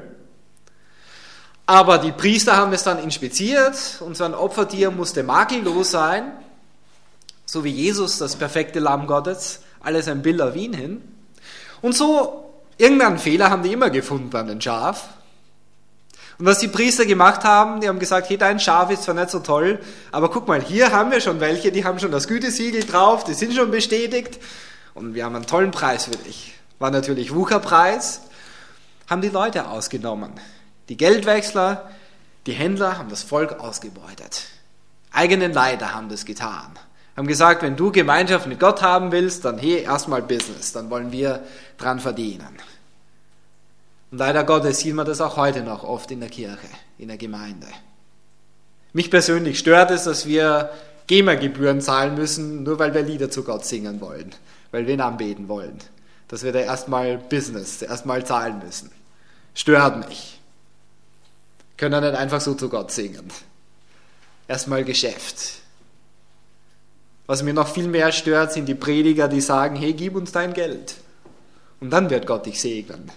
Aber die Priester haben es dann inspiziert und so ein Opfertier musste makellos sein, so wie Jesus, das perfekte Lamm Gottes, alles ein Bild auf ihn hin. Und so, irgendeinen Fehler haben die immer gefunden bei einem Schaf. Und was die Priester gemacht haben, die haben gesagt, hey, dein Schaf ist zwar nicht so toll, aber guck mal, hier haben wir schon welche, die haben schon das Gütesiegel drauf, die sind schon bestätigt und wir haben einen tollen Preis für dich. War natürlich Wucherpreis, haben die Leute ausgenommen. Die Geldwechsler, die Händler haben das Volk ausgebeutet. Eigenen Leiter haben das getan. Haben gesagt, wenn du Gemeinschaft mit Gott haben willst, dann hey, erstmal Business, dann wollen wir dran verdienen. Und leider Gottes sieht man das auch heute noch oft in der Kirche, in der Gemeinde. Mich persönlich stört es, dass wir G E M A-Gebühren zahlen müssen, nur weil wir Lieder zu Gott singen wollen, weil wir ihn anbeten wollen. Dass wir da erstmal Business, erstmal zahlen müssen. Stört mich. Können nicht einfach so zu Gott singen. Erstmal Geschäft. Was mir noch viel mehr stört, sind die Prediger, die sagen, hey, gib uns dein Geld. Und dann wird Gott dich segnen.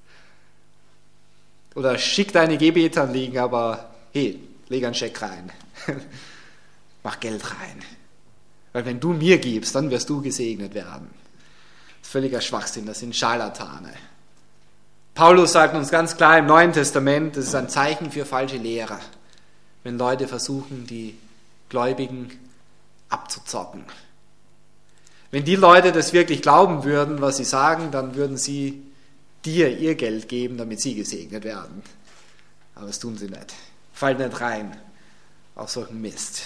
Oder schick deine Gebetsanliegen, aber hey, leg einen Scheck rein. Mach Geld rein. Weil wenn du mir gibst, dann wirst du gesegnet werden. Das ist völliger Schwachsinn, das sind Scharlatane. Paulus sagt uns ganz klar im Neuen Testament, das ist ein Zeichen für falsche Lehrer, wenn Leute versuchen, die Gläubigen abzuzocken. Wenn die Leute das wirklich glauben würden, was sie sagen, dann würden sie dir ihr Geld geben, damit sie gesegnet werden. Aber das tun sie nicht. Fallen nicht rein auf solchen Mist.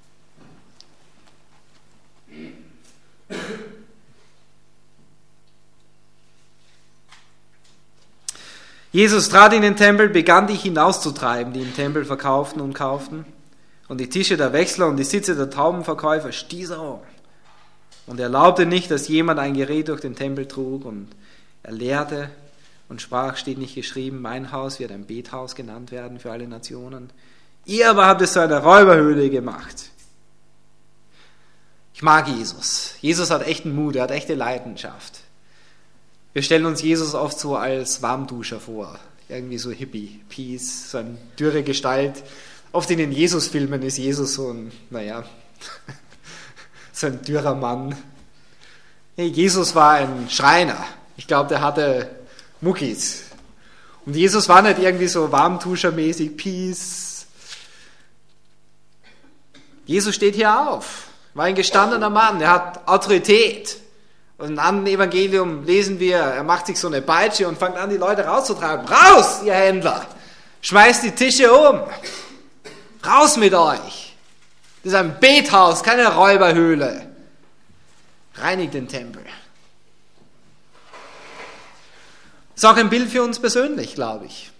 Jesus trat in den Tempel, begann die hinauszutreiben, die im Tempel verkauften und kauften. Und die Tische der Wechsler und die Sitze der Taubenverkäufer stieß er um. Und er erlaubte nicht, dass jemand ein Gerät durch den Tempel trug. Und er lehrte und sprach, steht nicht geschrieben, mein Haus wird ein Bethaus genannt werden für alle Nationen. Ihr aber habt es zu einer Räuberhöhle gemacht. Ich mag Jesus. Jesus hat echten Mut, er hat echte Leidenschaft. Wir stellen uns Jesus oft so als Warmduscher vor. Irgendwie so Hippie, Peace, so eine dürre Gestalt. Oft in den Jesus-Filmen ist Jesus so ein, naja, so ein dürrer Mann. Hey, Jesus war ein Schreiner. Ich glaube, der hatte Muckis. Und Jesus war nicht irgendwie so Warmduschermäßig, Peace. Jesus steht hier auf, war ein gestandener Mann, er hat Autorität. Und im anderen Evangelium lesen wir, er macht sich so eine Peitsche und fängt an, die Leute rauszutreiben. Raus, ihr Händler! Schmeißt die Tische um! Raus mit euch! Das ist ein Bethaus, keine Räuberhöhle. Reinigt den Tempel. Das ist auch ein Bild für uns persönlich, glaube ich.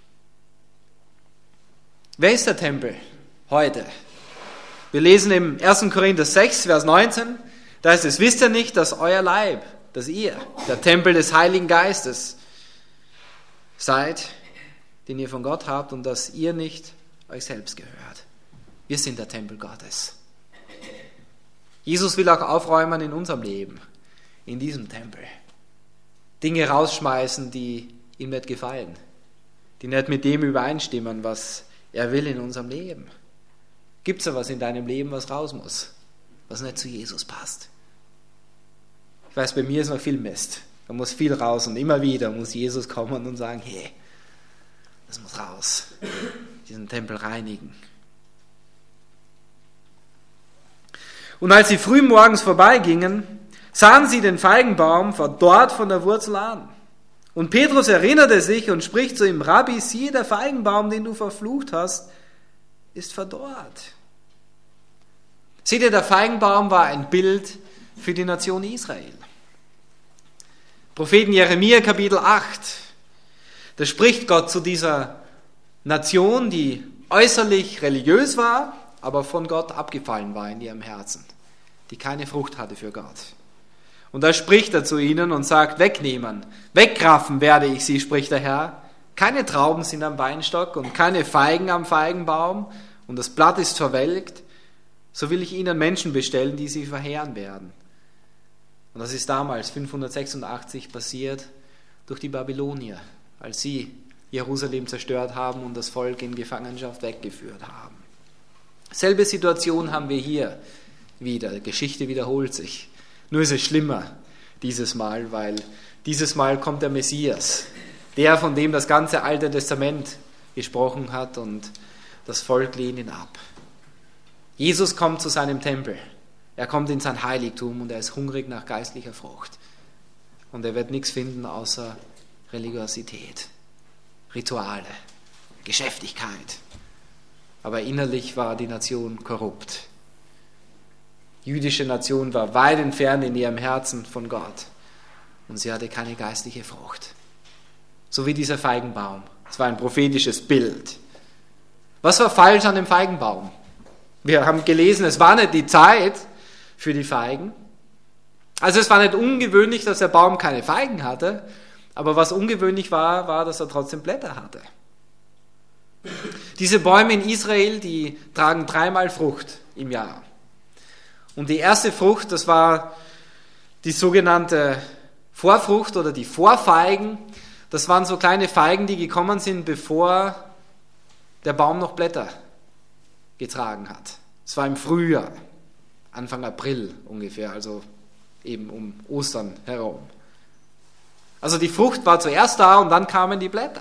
Wer ist der Tempel heute? Wir lesen im ersten Korinther sechs, Vers neunzehn, da heißt es, wisst ihr nicht, dass euer Leib, dass ihr der Tempel des Heiligen Geistes seid, den ihr von Gott habt und dass ihr nicht euch selbst gehört. Wir sind der Tempel Gottes. Jesus will auch aufräumen in unserem Leben, in diesem Tempel. Dinge rausschmeißen, die ihm nicht gefallen, die nicht mit dem übereinstimmen, was er will in unserem Leben. Gibt es da was in deinem Leben, was raus muss, was nicht zu Jesus passt? Ich weiß, bei mir ist noch viel Mist. Da muss viel raus und immer wieder muss Jesus kommen und sagen, hey, das muss raus. Diesen Tempel reinigen. Und als sie früh morgens vorbeigingen, sahen sie den Feigenbaum verdorrt von der Wurzel an. Und Petrus erinnerte sich und spricht zu ihm, Rabbi, siehe, der Feigenbaum, den du verflucht hast, ist verdorrt. Seht ihr, der Feigenbaum war ein Bild für die Nation Israel. Propheten Jeremia Kapitel acht, da spricht Gott zu dieser Nation, die äußerlich religiös war, aber von Gott abgefallen war in ihrem Herzen, die keine Frucht hatte für Gott. Und da spricht er zu ihnen und sagt, wegnehmen, wegraffen werde ich sie, spricht der Herr. Keine Trauben sind am Weinstock und keine Feigen am Feigenbaum und das Blatt ist verwelkt. So will ich ihnen Menschen bestellen, die sie verheeren werden. Und das ist damals fünfhundertsechsundachtzig passiert durch die Babylonier, als sie Jerusalem zerstört haben und das Volk in Gefangenschaft weggeführt haben. Selbe Situation haben wir hier wieder. Die Geschichte wiederholt sich. Nur ist es schlimmer dieses Mal, weil dieses Mal kommt der Messias, der, von dem das ganze Alte Testament gesprochen hat, und das Volk lehnt ihn ab. Jesus kommt zu seinem Tempel. Er kommt in sein Heiligtum und er ist hungrig nach geistlicher Frucht. Und er wird nichts finden außer Religiosität, Rituale, Geschäftigkeit. Aber innerlich war die Nation korrupt. Die jüdische Nation war weit entfernt in ihrem Herzen von Gott. Und sie hatte keine geistliche Frucht. So wie dieser Feigenbaum. Es war ein prophetisches Bild. Was war falsch an dem Feigenbaum? Wir haben gelesen, es war nicht die Zeit für die Feigen. Also es war nicht ungewöhnlich, dass der Baum keine Feigen hatte. Aber was ungewöhnlich war, war, dass er trotzdem Blätter hatte. Diese Bäume in Israel, die tragen dreimal Frucht im Jahr. Und die erste Frucht, das war die sogenannte Vorfrucht oder die Vorfeigen. Das waren so kleine Feigen, die gekommen sind, bevor der Baum noch Blätter getragen hat. Es war im Frühjahr, Anfang April ungefähr, also eben um Ostern herum. Also die Frucht war zuerst da und dann kamen die Blätter.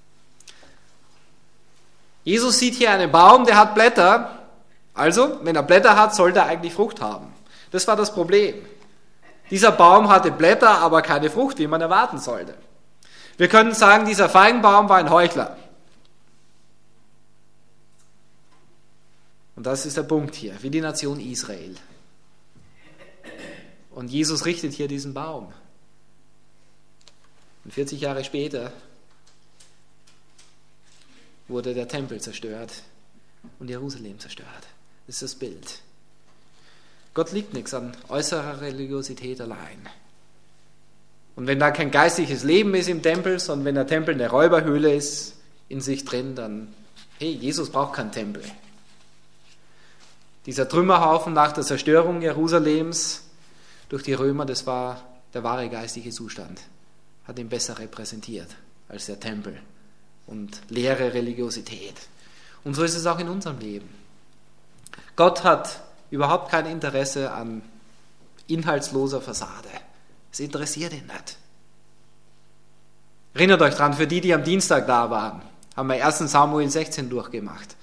Jesus sieht hier einen Baum, der hat Blätter. Also, wenn er Blätter hat, sollte er eigentlich Frucht haben. Das war das Problem. Dieser Baum hatte Blätter, aber keine Frucht, wie man erwarten sollte. Wir können sagen, dieser Feigenbaum war ein Heuchler. Und das ist der Punkt hier, wie die Nation Israel. Und Jesus richtet hier diesen Baum. Und vierzig Jahre später wurde der Tempel zerstört und Jerusalem zerstört. Das ist das Bild. Gott liegt nichts an äußerer Religiosität allein. Und wenn da kein geistliches Leben ist im Tempel, sondern wenn der Tempel eine Räuberhöhle ist in sich drin, dann, hey, Jesus braucht keinen Tempel. Dieser Trümmerhaufen nach der Zerstörung Jerusalems durch die Römer, das war der wahre geistliche Zustand. Hat ihn besser repräsentiert als der Tempel und leere Religiosität. Und so ist es auch in unserem Leben. Gott hat überhaupt kein Interesse an inhaltsloser Fassade. Es interessiert ihn nicht. Erinnert euch dran, für die, die am Dienstag da waren, haben wir ersten Samuel sechzehn durchgemacht,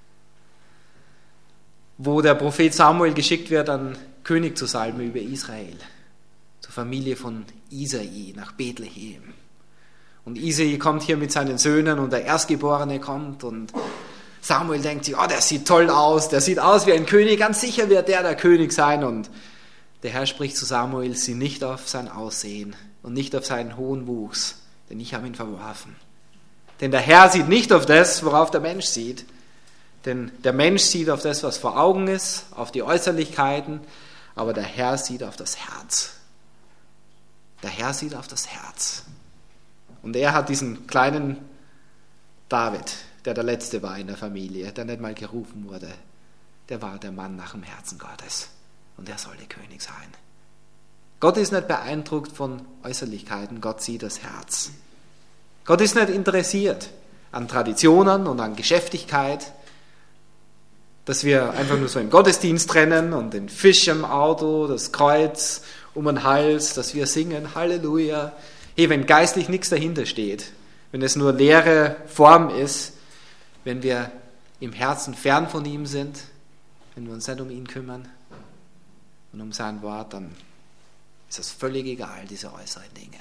wo der Prophet Samuel geschickt wird, einen König zu salben über Israel, zur Familie von Isai nach Bethlehem. Und Isai kommt hier mit seinen Söhnen und der Erstgeborene kommt und Samuel denkt sich, oh, der sieht toll aus, der sieht aus wie ein König, ganz sicher wird der der König sein. Und der Herr spricht zu Samuel, sieh nicht auf sein Aussehen und nicht auf seinen hohen Wuchs, denn ich habe ihn verworfen. Denn der Herr sieht nicht auf das, worauf der Mensch sieht, denn der Mensch sieht auf das, was vor Augen ist, auf die Äußerlichkeiten, aber der Herr sieht auf das Herz. Der Herr sieht auf das Herz. Und er hat diesen kleinen David, der der Letzte war in der Familie, der nicht mal gerufen wurde, der war der Mann nach dem Herzen Gottes. Und er sollte König sein. Gott ist nicht beeindruckt von Äußerlichkeiten, Gott sieht das Herz. Gott ist nicht interessiert an Traditionen und an Geschäftigkeit, dass wir einfach nur so im Gottesdienst rennen und den Fisch im Auto, das Kreuz um den Hals, dass wir singen, Halleluja. Hey, wenn geistlich nichts dahinter steht, wenn es nur leere Form ist, wenn wir im Herzen fern von ihm sind, wenn wir uns nicht um ihn kümmern und um sein Wort, dann ist das völlig egal, diese äußeren Dinge.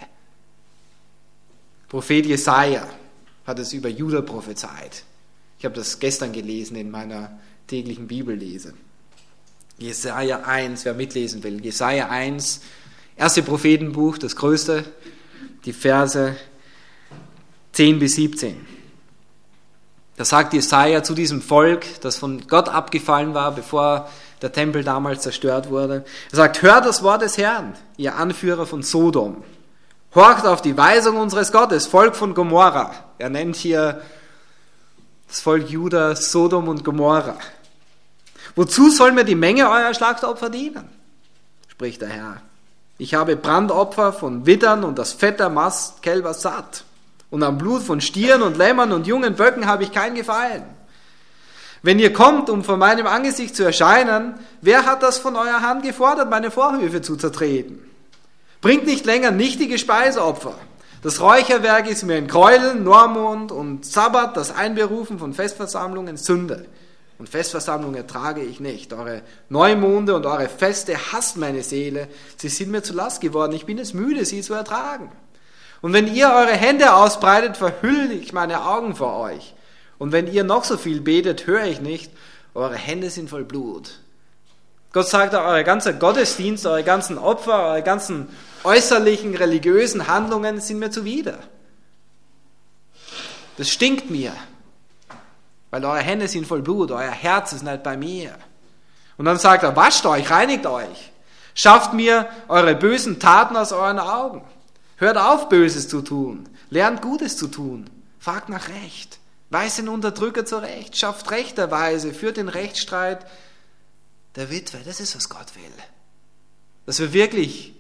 Prophet Jesaja hat es über Juda prophezeit. Ich habe das gestern gelesen in meiner täglichen Bibellese. Jesaja eins, wer mitlesen will. Jesaja eins, erste Prophetenbuch, das größte, die Verse zehn bis siebzehn. Da sagt Jesaja zu diesem Volk, das von Gott abgefallen war, bevor der Tempel damals zerstört wurde. Er sagt, hört das Wort des Herrn, ihr Anführer von Sodom. Horcht auf die Weisung unseres Gottes, Volk von Gomorra. Er nennt hier das Volk Juda, Sodom und Gomorra. Wozu soll mir die Menge eurer Schlachtopfer dienen? Spricht der Herr. Ich habe Brandopfer von Widdern und das Fett der Mastkälber satt. Und am Blut von Stieren und Lämmern und jungen Böcken habe ich kein Gefallen. Wenn ihr kommt, um vor meinem Angesicht zu erscheinen, wer hat das von eurer Hand gefordert, meine Vorhöfe zu zertreten? Bringt nicht länger nichtige Speiseopfer. Das Räucherwerk ist mir in Gräueln, Neumond und Sabbat, das Einberufen von Festversammlungen, Sünde. Und Festversammlungen ertrage ich nicht. Eure Neumonde und eure Feste hasst meine Seele. Sie sind mir zu Last geworden. Ich bin es müde, sie zu ertragen. Und wenn ihr eure Hände ausbreitet, verhülle ich meine Augen vor euch. Und wenn ihr noch so viel betet, höre ich nicht. Eure Hände sind voll Blut. Gott sagt, eure ganze Gottesdienst, eure ganzen Opfer, eure ganzen äußerlichen religiösen Handlungen sind mir zuwider. Das stinkt mir, weil eure Hände sind voll Blut, euer Herz ist nicht bei mir. Und dann sagt er, wascht euch, reinigt euch, schafft mir eure bösen Taten aus euren Augen. Hört auf, Böses zu tun, lernt Gutes zu tun, fragt nach Recht, weist den Unterdrücker zurecht, schafft rechterweise, führt den Rechtsstreit der Witwe. Das ist, was Gott will. Dass wir wirklich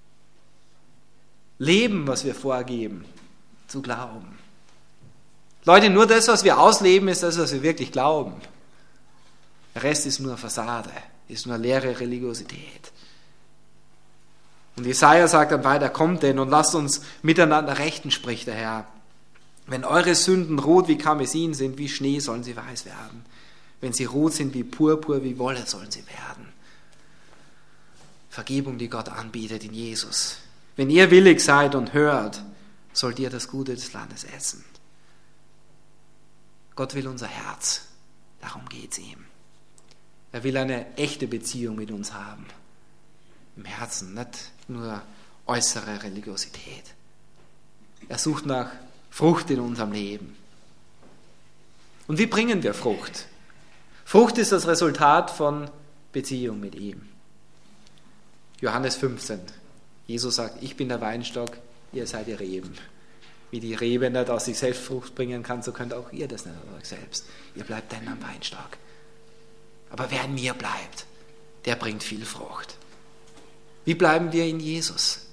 leben, was wir vorgeben, zu glauben. Leute, nur das, was wir ausleben, ist das, was wir wirklich glauben. Der Rest ist nur Fassade, ist nur leere Religiosität. Und Jesaja sagt dann weiter, kommt denn und lasst uns miteinander rechten, spricht der Herr. Wenn eure Sünden rot wie Karmesin sind, wie Schnee sollen sie weiß werden. Wenn sie rot sind wie Purpur, wie Wolle sollen sie werden. Vergebung, die Gott anbietet in Jesus. Wenn ihr willig seid und hört, sollt ihr das Gute des Landes essen. Gott will unser Herz. Darum geht's ihm. Er will eine echte Beziehung mit uns haben. Im Herzen, nicht nur äußere Religiosität. Er sucht nach Frucht in unserem Leben. Und wie bringen wir Frucht? Frucht ist das Resultat von Beziehung mit ihm. Johannes fünfzehn. Jesus sagt, ich bin der Weinstock, ihr seid die Reben. Wie die Rebe nicht aus sich selbst Frucht bringen kann, so könnt auch ihr das nicht aus euch selbst. Ihr bleibt dann am Weinstock. Aber wer in mir bleibt, der bringt viel Frucht. Wie bleiben wir in Jesus?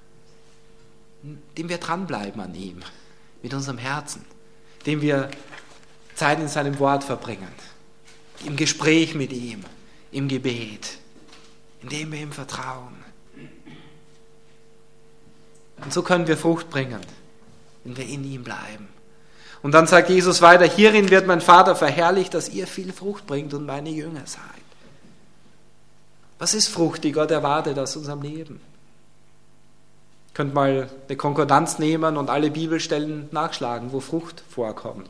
Indem wir dranbleiben an ihm, mit unserem Herzen. Indem wir Zeit in seinem Wort verbringen, im Gespräch mit ihm, im Gebet, indem wir ihm vertrauen. Und so können wir Frucht bringen, wenn wir in ihm bleiben. Und dann sagt Jesus weiter, hierin wird mein Vater verherrlicht, dass ihr viel Frucht bringt und meine Jünger seid. Was ist Frucht, die Gott erwartet aus unserem Leben? Ihr könnt mal eine Konkordanz nehmen und alle Bibelstellen nachschlagen, wo Frucht vorkommt.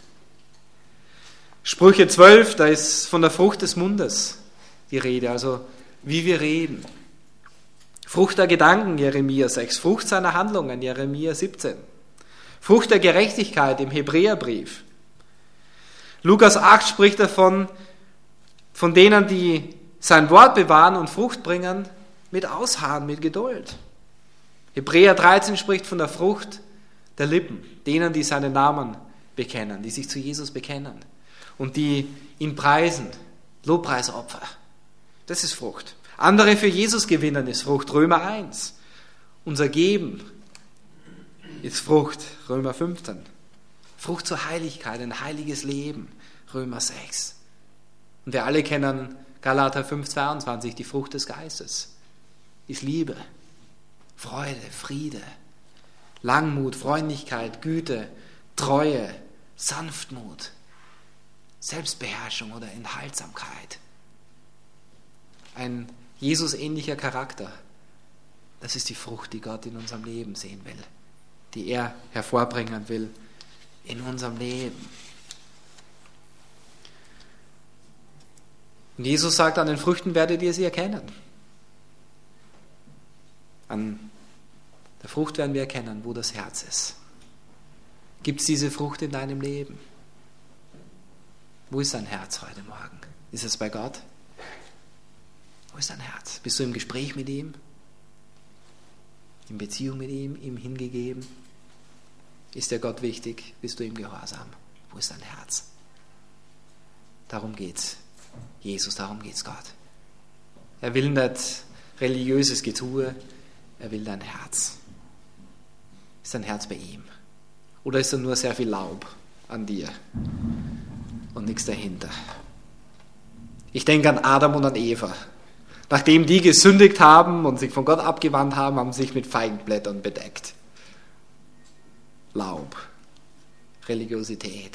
Sprüche zwölf, da ist von der Frucht des Mundes die Rede, also wie wir reden. Frucht der Gedanken, Jeremia sechs. Frucht seiner Handlungen, Jeremia siebzehn. Frucht der Gerechtigkeit im Hebräerbrief. Lukas acht spricht davon, von denen, die sein Wort bewahren und Frucht bringen, mit Ausharren, mit Geduld. Hebräer dreizehn spricht von der Frucht der Lippen, denen, die seinen Namen bekennen, die sich zu Jesus bekennen und die ihn preisen, Lobpreisopfer. Das ist Frucht. Andere für Jesus gewinnen ist Frucht, Römer eins. Unser Geben ist Frucht, Römer fünfzehn. Frucht zur Heiligkeit, ein heiliges Leben, Römer sechs. Und wir alle kennen Galater fünf zweiundzwanzig, die Frucht des Geistes ist Liebe, Freude, Friede, Langmut, Freundlichkeit, Güte, Treue, Sanftmut, Selbstbeherrschung oder Enthaltsamkeit. Ein Jesus-ähnlicher Charakter, das ist die Frucht, die Gott in unserem Leben sehen will, die er hervorbringen will in unserem Leben. Und Jesus sagt, an den Früchten werdet ihr sie erkennen. An der Frucht werden wir erkennen, wo das Herz ist. Gibt es diese Frucht in deinem Leben? Wo ist dein Herz heute Morgen? Ist es bei Gott? Wo ist dein Herz? Bist du im Gespräch mit ihm? In Beziehung mit ihm? Ihm hingegeben? Ist dir Gott wichtig? Bist du ihm gehorsam? Wo ist dein Herz? Darum geht's. Jesus, darum geht's Gott. Er will nicht religiöses Getue, er will dein Herz. Ist dein Herz bei ihm? Oder ist da nur sehr viel Laub an dir und nichts dahinter? Ich denke an Adam und an Eva. Nachdem die gesündigt haben und sich von Gott abgewandt haben, haben sie sich mit Feigenblättern bedeckt. Laub, Religiosität.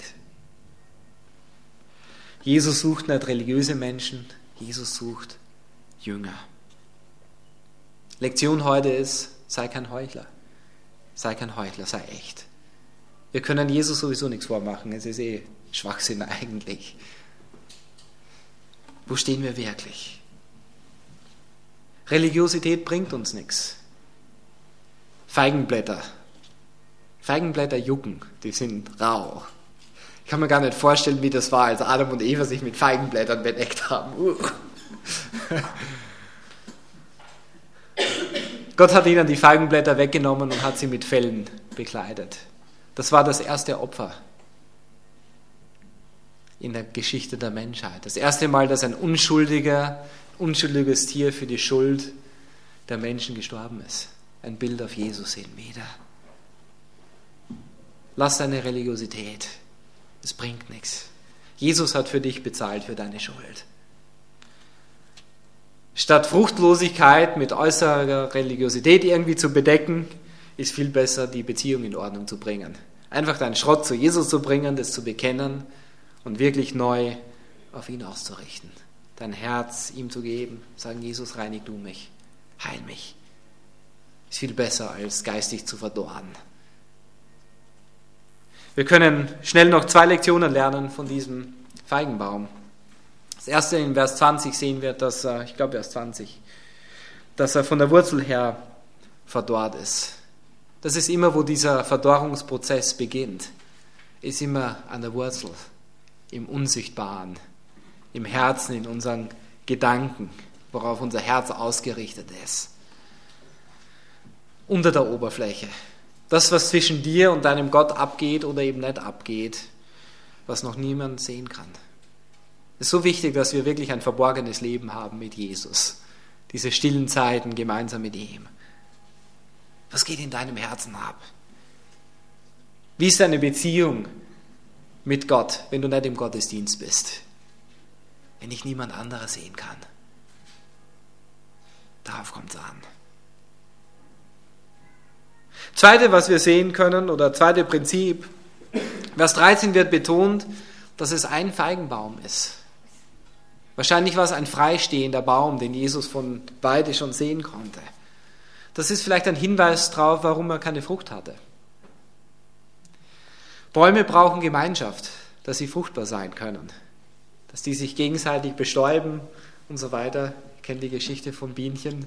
Jesus sucht nicht religiöse Menschen, Jesus sucht Jünger. Lektion heute ist, sei kein Heuchler. Sei kein Heuchler, sei echt. Wir können Jesus sowieso nichts vormachen, es ist eh Schwachsinn eigentlich. Wo stehen wir wirklich? Religiosität bringt uns nichts. Feigenblätter. Feigenblätter jucken, die sind rau. Ich kann mir gar nicht vorstellen, wie das war, als Adam und Eva sich mit Feigenblättern bedeckt haben. Uh. Gott hat ihnen die Feigenblätter weggenommen und hat sie mit Fellen bekleidet. Das war das erste Opfer in der Geschichte der Menschheit. Das erste Mal, dass ein unschuldiger, unschuldiges Tier für die Schuld der Menschen gestorben ist. Ein Bild auf Jesus hin wieder. Lass deine Religiosität. Es bringt nichts. Jesus hat für dich bezahlt, für deine Schuld. Statt Fruchtlosigkeit mit äußerer Religiosität irgendwie zu bedecken, ist viel besser, die Beziehung in Ordnung zu bringen. Einfach deinen Schrott zu Jesus zu bringen, das zu bekennen und wirklich neu auf ihn auszurichten. Dein Herz ihm zu geben, sagen, Jesus, reinig du mich, heil mich. Ist viel besser, als geistig zu verdorren. Wir können schnell noch zwei Lektionen lernen von diesem Feigenbaum. Das erste in Vers zwanzig sehen wir, dass er, ich glaube Vers zwanzig, dass er von der Wurzel her verdorrt ist. Das ist immer, wo dieser Verdorrungsprozess beginnt, ist immer an der Wurzel, im Unsichtbaren, im Herzen, in unseren Gedanken, worauf unser Herz ausgerichtet ist. Unter der Oberfläche. Das, was zwischen dir und deinem Gott abgeht oder eben nicht abgeht, was noch niemand sehen kann. Es ist so wichtig, dass wir wirklich ein verborgenes Leben haben mit Jesus. Diese stillen Zeiten gemeinsam mit ihm. Was geht in deinem Herzen ab? Wie ist deine Beziehung mit Gott, wenn du nicht im Gottesdienst bist? Wenn dich niemand anderer sehen kann. Darauf kommt es an. Zweite, was wir sehen können, oder zweite Prinzip, Vers dreizehn wird betont, dass es ein Feigenbaum ist. Wahrscheinlich war es ein freistehender Baum, den Jesus von Weite schon sehen konnte. Das ist vielleicht ein Hinweis darauf, warum er keine Frucht hatte. Bäume brauchen Gemeinschaft, dass sie fruchtbar sein können, dass die sich gegenseitig bestäuben und so weiter. Ich kenne die Geschichte von Bienchen.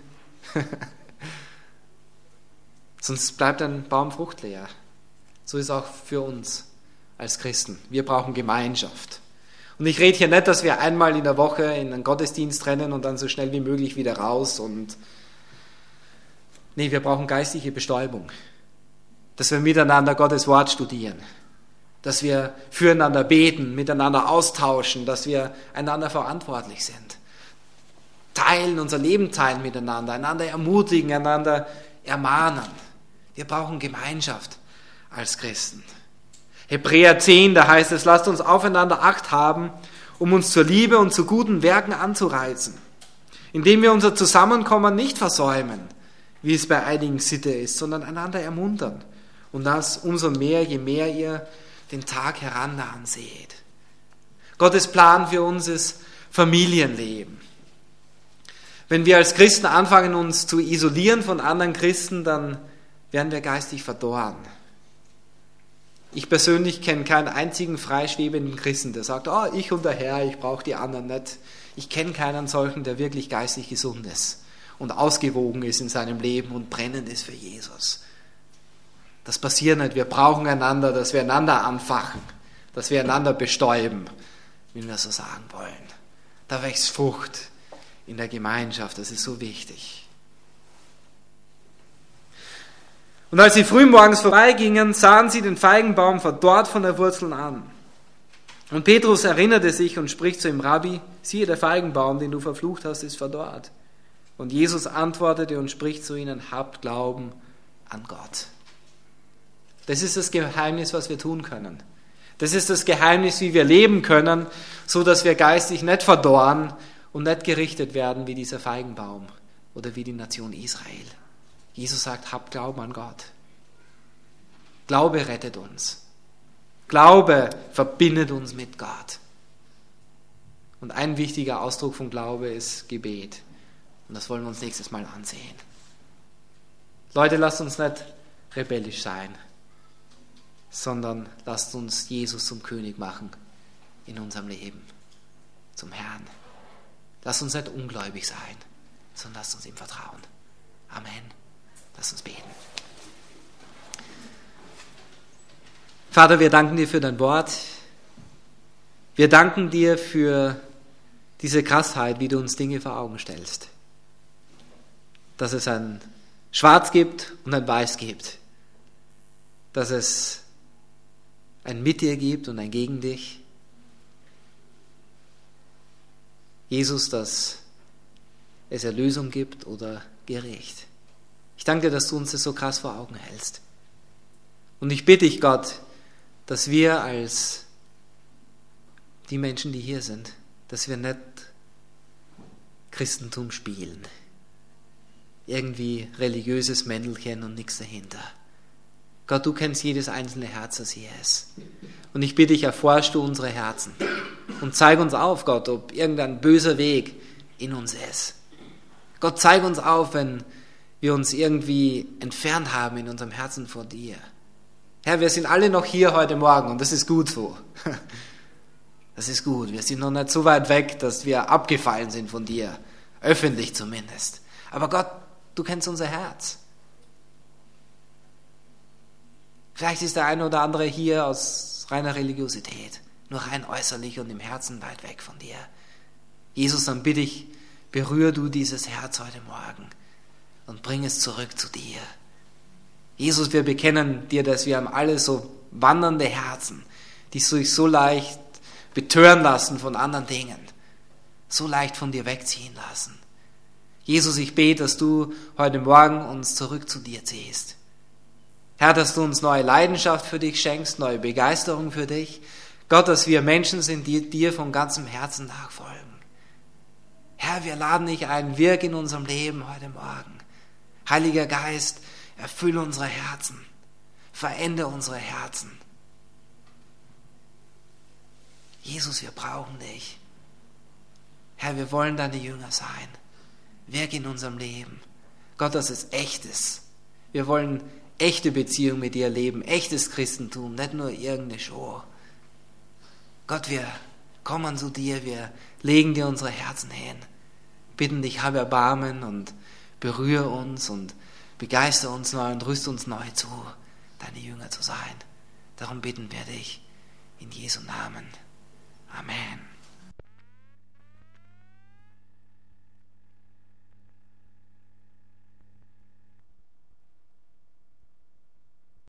Sonst bleibt ein Baum fruchtleer. So ist es auch für uns als Christen. Wir brauchen Gemeinschaft. Und ich rede hier nicht, dass wir einmal in der Woche in einen Gottesdienst rennen und dann so schnell wie möglich wieder raus. Und nee, wir brauchen geistliche Bestäubung. Dass wir miteinander Gottes Wort studieren. Dass wir füreinander beten, miteinander austauschen, dass wir einander verantwortlich sind. Teilen, unser Leben teilen miteinander, einander ermutigen, einander ermahnen. Wir brauchen Gemeinschaft als Christen. Hebräer zehn, da heißt es, lasst uns aufeinander Acht haben, um uns zur Liebe und zu guten Werken anzureizen, indem wir unser Zusammenkommen nicht versäumen, wie es bei einigen Sitte ist, sondern einander ermuntern. Und das umso mehr, je mehr ihr den Tag herannahen seht. Gottes Plan für uns ist Familienleben. Wenn wir als Christen anfangen, uns zu isolieren von anderen Christen, dann werden wir geistig verdorren. Ich persönlich kenne keinen einzigen freischwebenden Christen, der sagt, oh, ich und der Herr, ich brauche die anderen nicht. Ich kenne keinen solchen, der wirklich geistig gesund ist und ausgewogen ist in seinem Leben und brennend ist für Jesus. Das passiert nicht. Wir brauchen einander, dass wir einander anfachen, dass wir einander bestäuben, wenn wir so sagen wollen. Da wächst Frucht in der Gemeinschaft, das ist so wichtig. Und als sie frühmorgens vorbeigingen, sahen sie den Feigenbaum verdorrt von der Wurzel an. Und Petrus erinnerte sich und spricht zu ihm, Rabbi, siehe, der Feigenbaum, den du verflucht hast, ist verdorrt. Und Jesus antwortete und spricht zu ihnen, habt Glauben an Gott. Das ist das Geheimnis, was wir tun können. Das ist das Geheimnis, wie wir leben können, so dass wir geistig nicht verdorren und nicht gerichtet werden wie dieser Feigenbaum oder wie die Nation Israel. Jesus sagt, habt Glauben an Gott. Glaube rettet uns. Glaube verbindet uns mit Gott. Und ein wichtiger Ausdruck von Glaube ist Gebet. Und das wollen wir uns nächstes Mal ansehen. Leute, lasst uns nicht rebellisch sein, sondern lasst uns Jesus zum König machen in unserem Leben, zum Herrn. Lasst uns nicht ungläubig sein, sondern lasst uns ihm vertrauen. Amen. Lass uns beten. Vater, wir danken dir für dein Wort. Wir danken dir für diese Krassheit, wie du uns Dinge vor Augen stellst. Dass es ein Schwarz gibt und ein Weiß gibt. Dass es ein mit dir gibt und ein gegen dich. Jesus, dass es Erlösung gibt oder Gericht. Ich danke dir, dass du uns das so krass vor Augen hältst. Und ich bitte dich, Gott, dass wir als die Menschen, die hier sind, dass wir nicht Christentum spielen. Irgendwie religiöses Mäntelchen und nichts dahinter. Gott, du kennst jedes einzelne Herz, das hier ist. Und ich bitte dich, erforsch du unsere Herzen und zeig uns auf, Gott, ob irgendein böser Weg in uns ist. Gott, zeig uns auf, wenn wir uns irgendwie entfernt haben in unserem Herzen vor dir. Herr, wir sind alle noch hier heute Morgen und das ist gut so. Das ist gut. Wir sind noch nicht so weit weg, dass wir abgefallen sind von dir. Öffentlich zumindest. Aber Gott, du kennst unser Herz. Vielleicht ist der eine oder andere hier aus reiner Religiosität, nur rein äußerlich und im Herzen weit weg von dir. Jesus, dann bitte ich, berühr du dieses Herz heute Morgen und bring es zurück zu dir. Jesus, wir bekennen dir, dass wir haben alle so wandernde Herzen, die sich so leicht betören lassen von anderen Dingen, so leicht von dir wegziehen lassen. Jesus, ich bete, dass du heute Morgen uns zurück zu dir ziehst. Herr, dass du uns neue Leidenschaft für dich schenkst, neue Begeisterung für dich. Gott, dass wir Menschen sind, die dir von ganzem Herzen nachfolgen. Herr, wir laden dich ein, wirk in unserem Leben heute Morgen. Heiliger Geist, erfülle unsere Herzen, verändere unsere Herzen. Jesus, wir brauchen dich. Herr, wir wollen deine Jünger sein. Wirk in unserem Leben. Gott, dass es echt ist. Wir wollen echte Beziehung mit dir leben, echtes Christentum, nicht nur irgendeine Show. Gott, wir kommen zu dir, wir legen dir unsere Herzen hin, bitten dich, hab Erbarmen und berühre uns und begeistere uns neu und rüste uns neu zu, deine Jünger zu sein. Darum bitten wir dich in Jesu Namen. Amen.